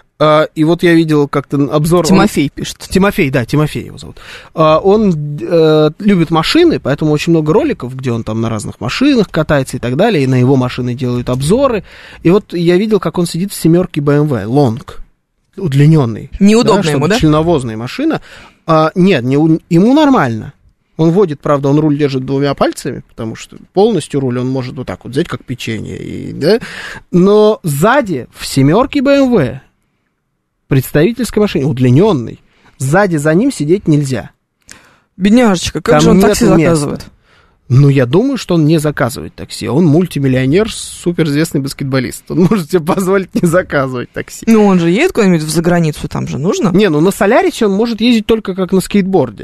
И вот я видел как-то обзор... Тимофей пишет. Тимофей, да, Тимофей его зовут. Он любит машины, поэтому очень много роликов, где он там на разных машинах катается и так далее, и на его машины делают обзоры. И вот я видел, как он сидит в 7 BMW, Long, удлиненный. Неудобно ему, да? Членовозная машина. Нет, ему нормально. Он водит, правда, он руль держит 2 пальцами, потому что полностью руль он может вот так вот взять, как печенье. Да? Но сзади, в 7 BMW, представительской машине, удлиненной, сзади за ним сидеть нельзя. Бедняжечка, как же он такси заказывает? Ну, я думаю, что он не заказывает такси. Он мультимиллионер, суперизвестный баскетболист. Он может себе позволить не заказывать такси. Ну, он же едет куда-нибудь за границу, там же нужно. Не, ну на Солярисе он может ездить только как на скейтборде.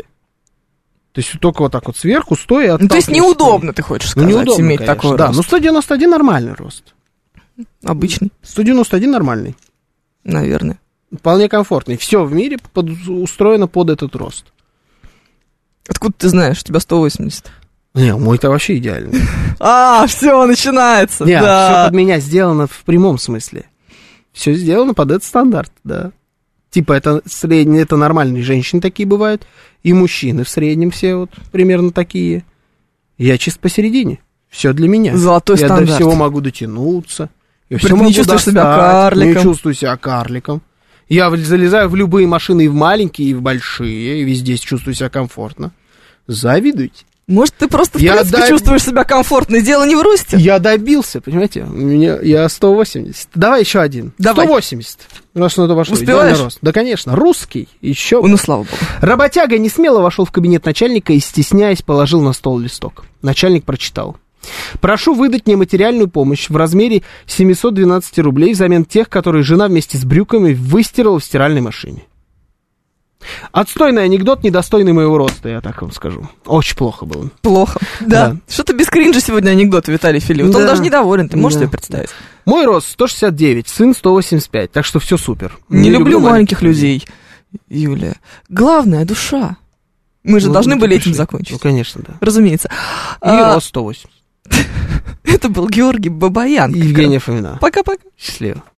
То есть только вот так вот сверху стоя. Ну, то есть неудобно, ты хочешь сказать, неудобно, иметь конечно, такой да, рост. но 191 нормальный рост. Обычный. 191 нормальный. Наверное. Вполне комфортный. Все в мире устроено под этот рост. Откуда ты знаешь? У тебя 180. Не, мой-то вообще идеальный. Все, начинается. Не, все под меня сделано в прямом смысле. Все сделано под этот стандарт, да. Типа это средние, это нормальные женщины такие бывают, и мужчины в среднем все вот примерно такие. Я чисто посередине. Все для меня. Золотой стандарт. Я до всего могу дотянуться. Я все не могу чувствуешь достать, себя карликом. не чувствую себя карликом. Я залезаю в любые машины, и в маленькие, и в большие, и везде чувствую себя комфортно. Завидуйте. Может, ты просто в принципе чувствуешь себя комфортно, и дело не в росте? Я добился, понимаете? Я 180. Давай еще один. Давай. 180. Раз на то пошло. Успеваешь? Рост. Да, конечно. Русский. Еще. Ну, слава богу. Работяга не смело вошел в кабинет начальника и, стесняясь, положил на стол листок. Начальник прочитал. Прошу выдать мне материальную помощь в размере 712 рублей взамен тех, которые жена вместе с брюками выстирала в стиральной машине. Отстойный анекдот, недостойный моего роста, я так вам скажу. Очень плохо было. Плохо, да. Что-то без кринжа сегодня анекдот, Виталий Филиппов. Да. Он даже недоволен, ты можешь себе представить? Мой рост 169, сын 185, так что все супер. Не люблю маленьких людей, Юлия. Главное, душа. Мы же должны были этим закончить. Ну, конечно, да. Разумеется. И рост 180. Это был Георгий Бабаян. Евгения Фомина. Пока-пока. Счастливо.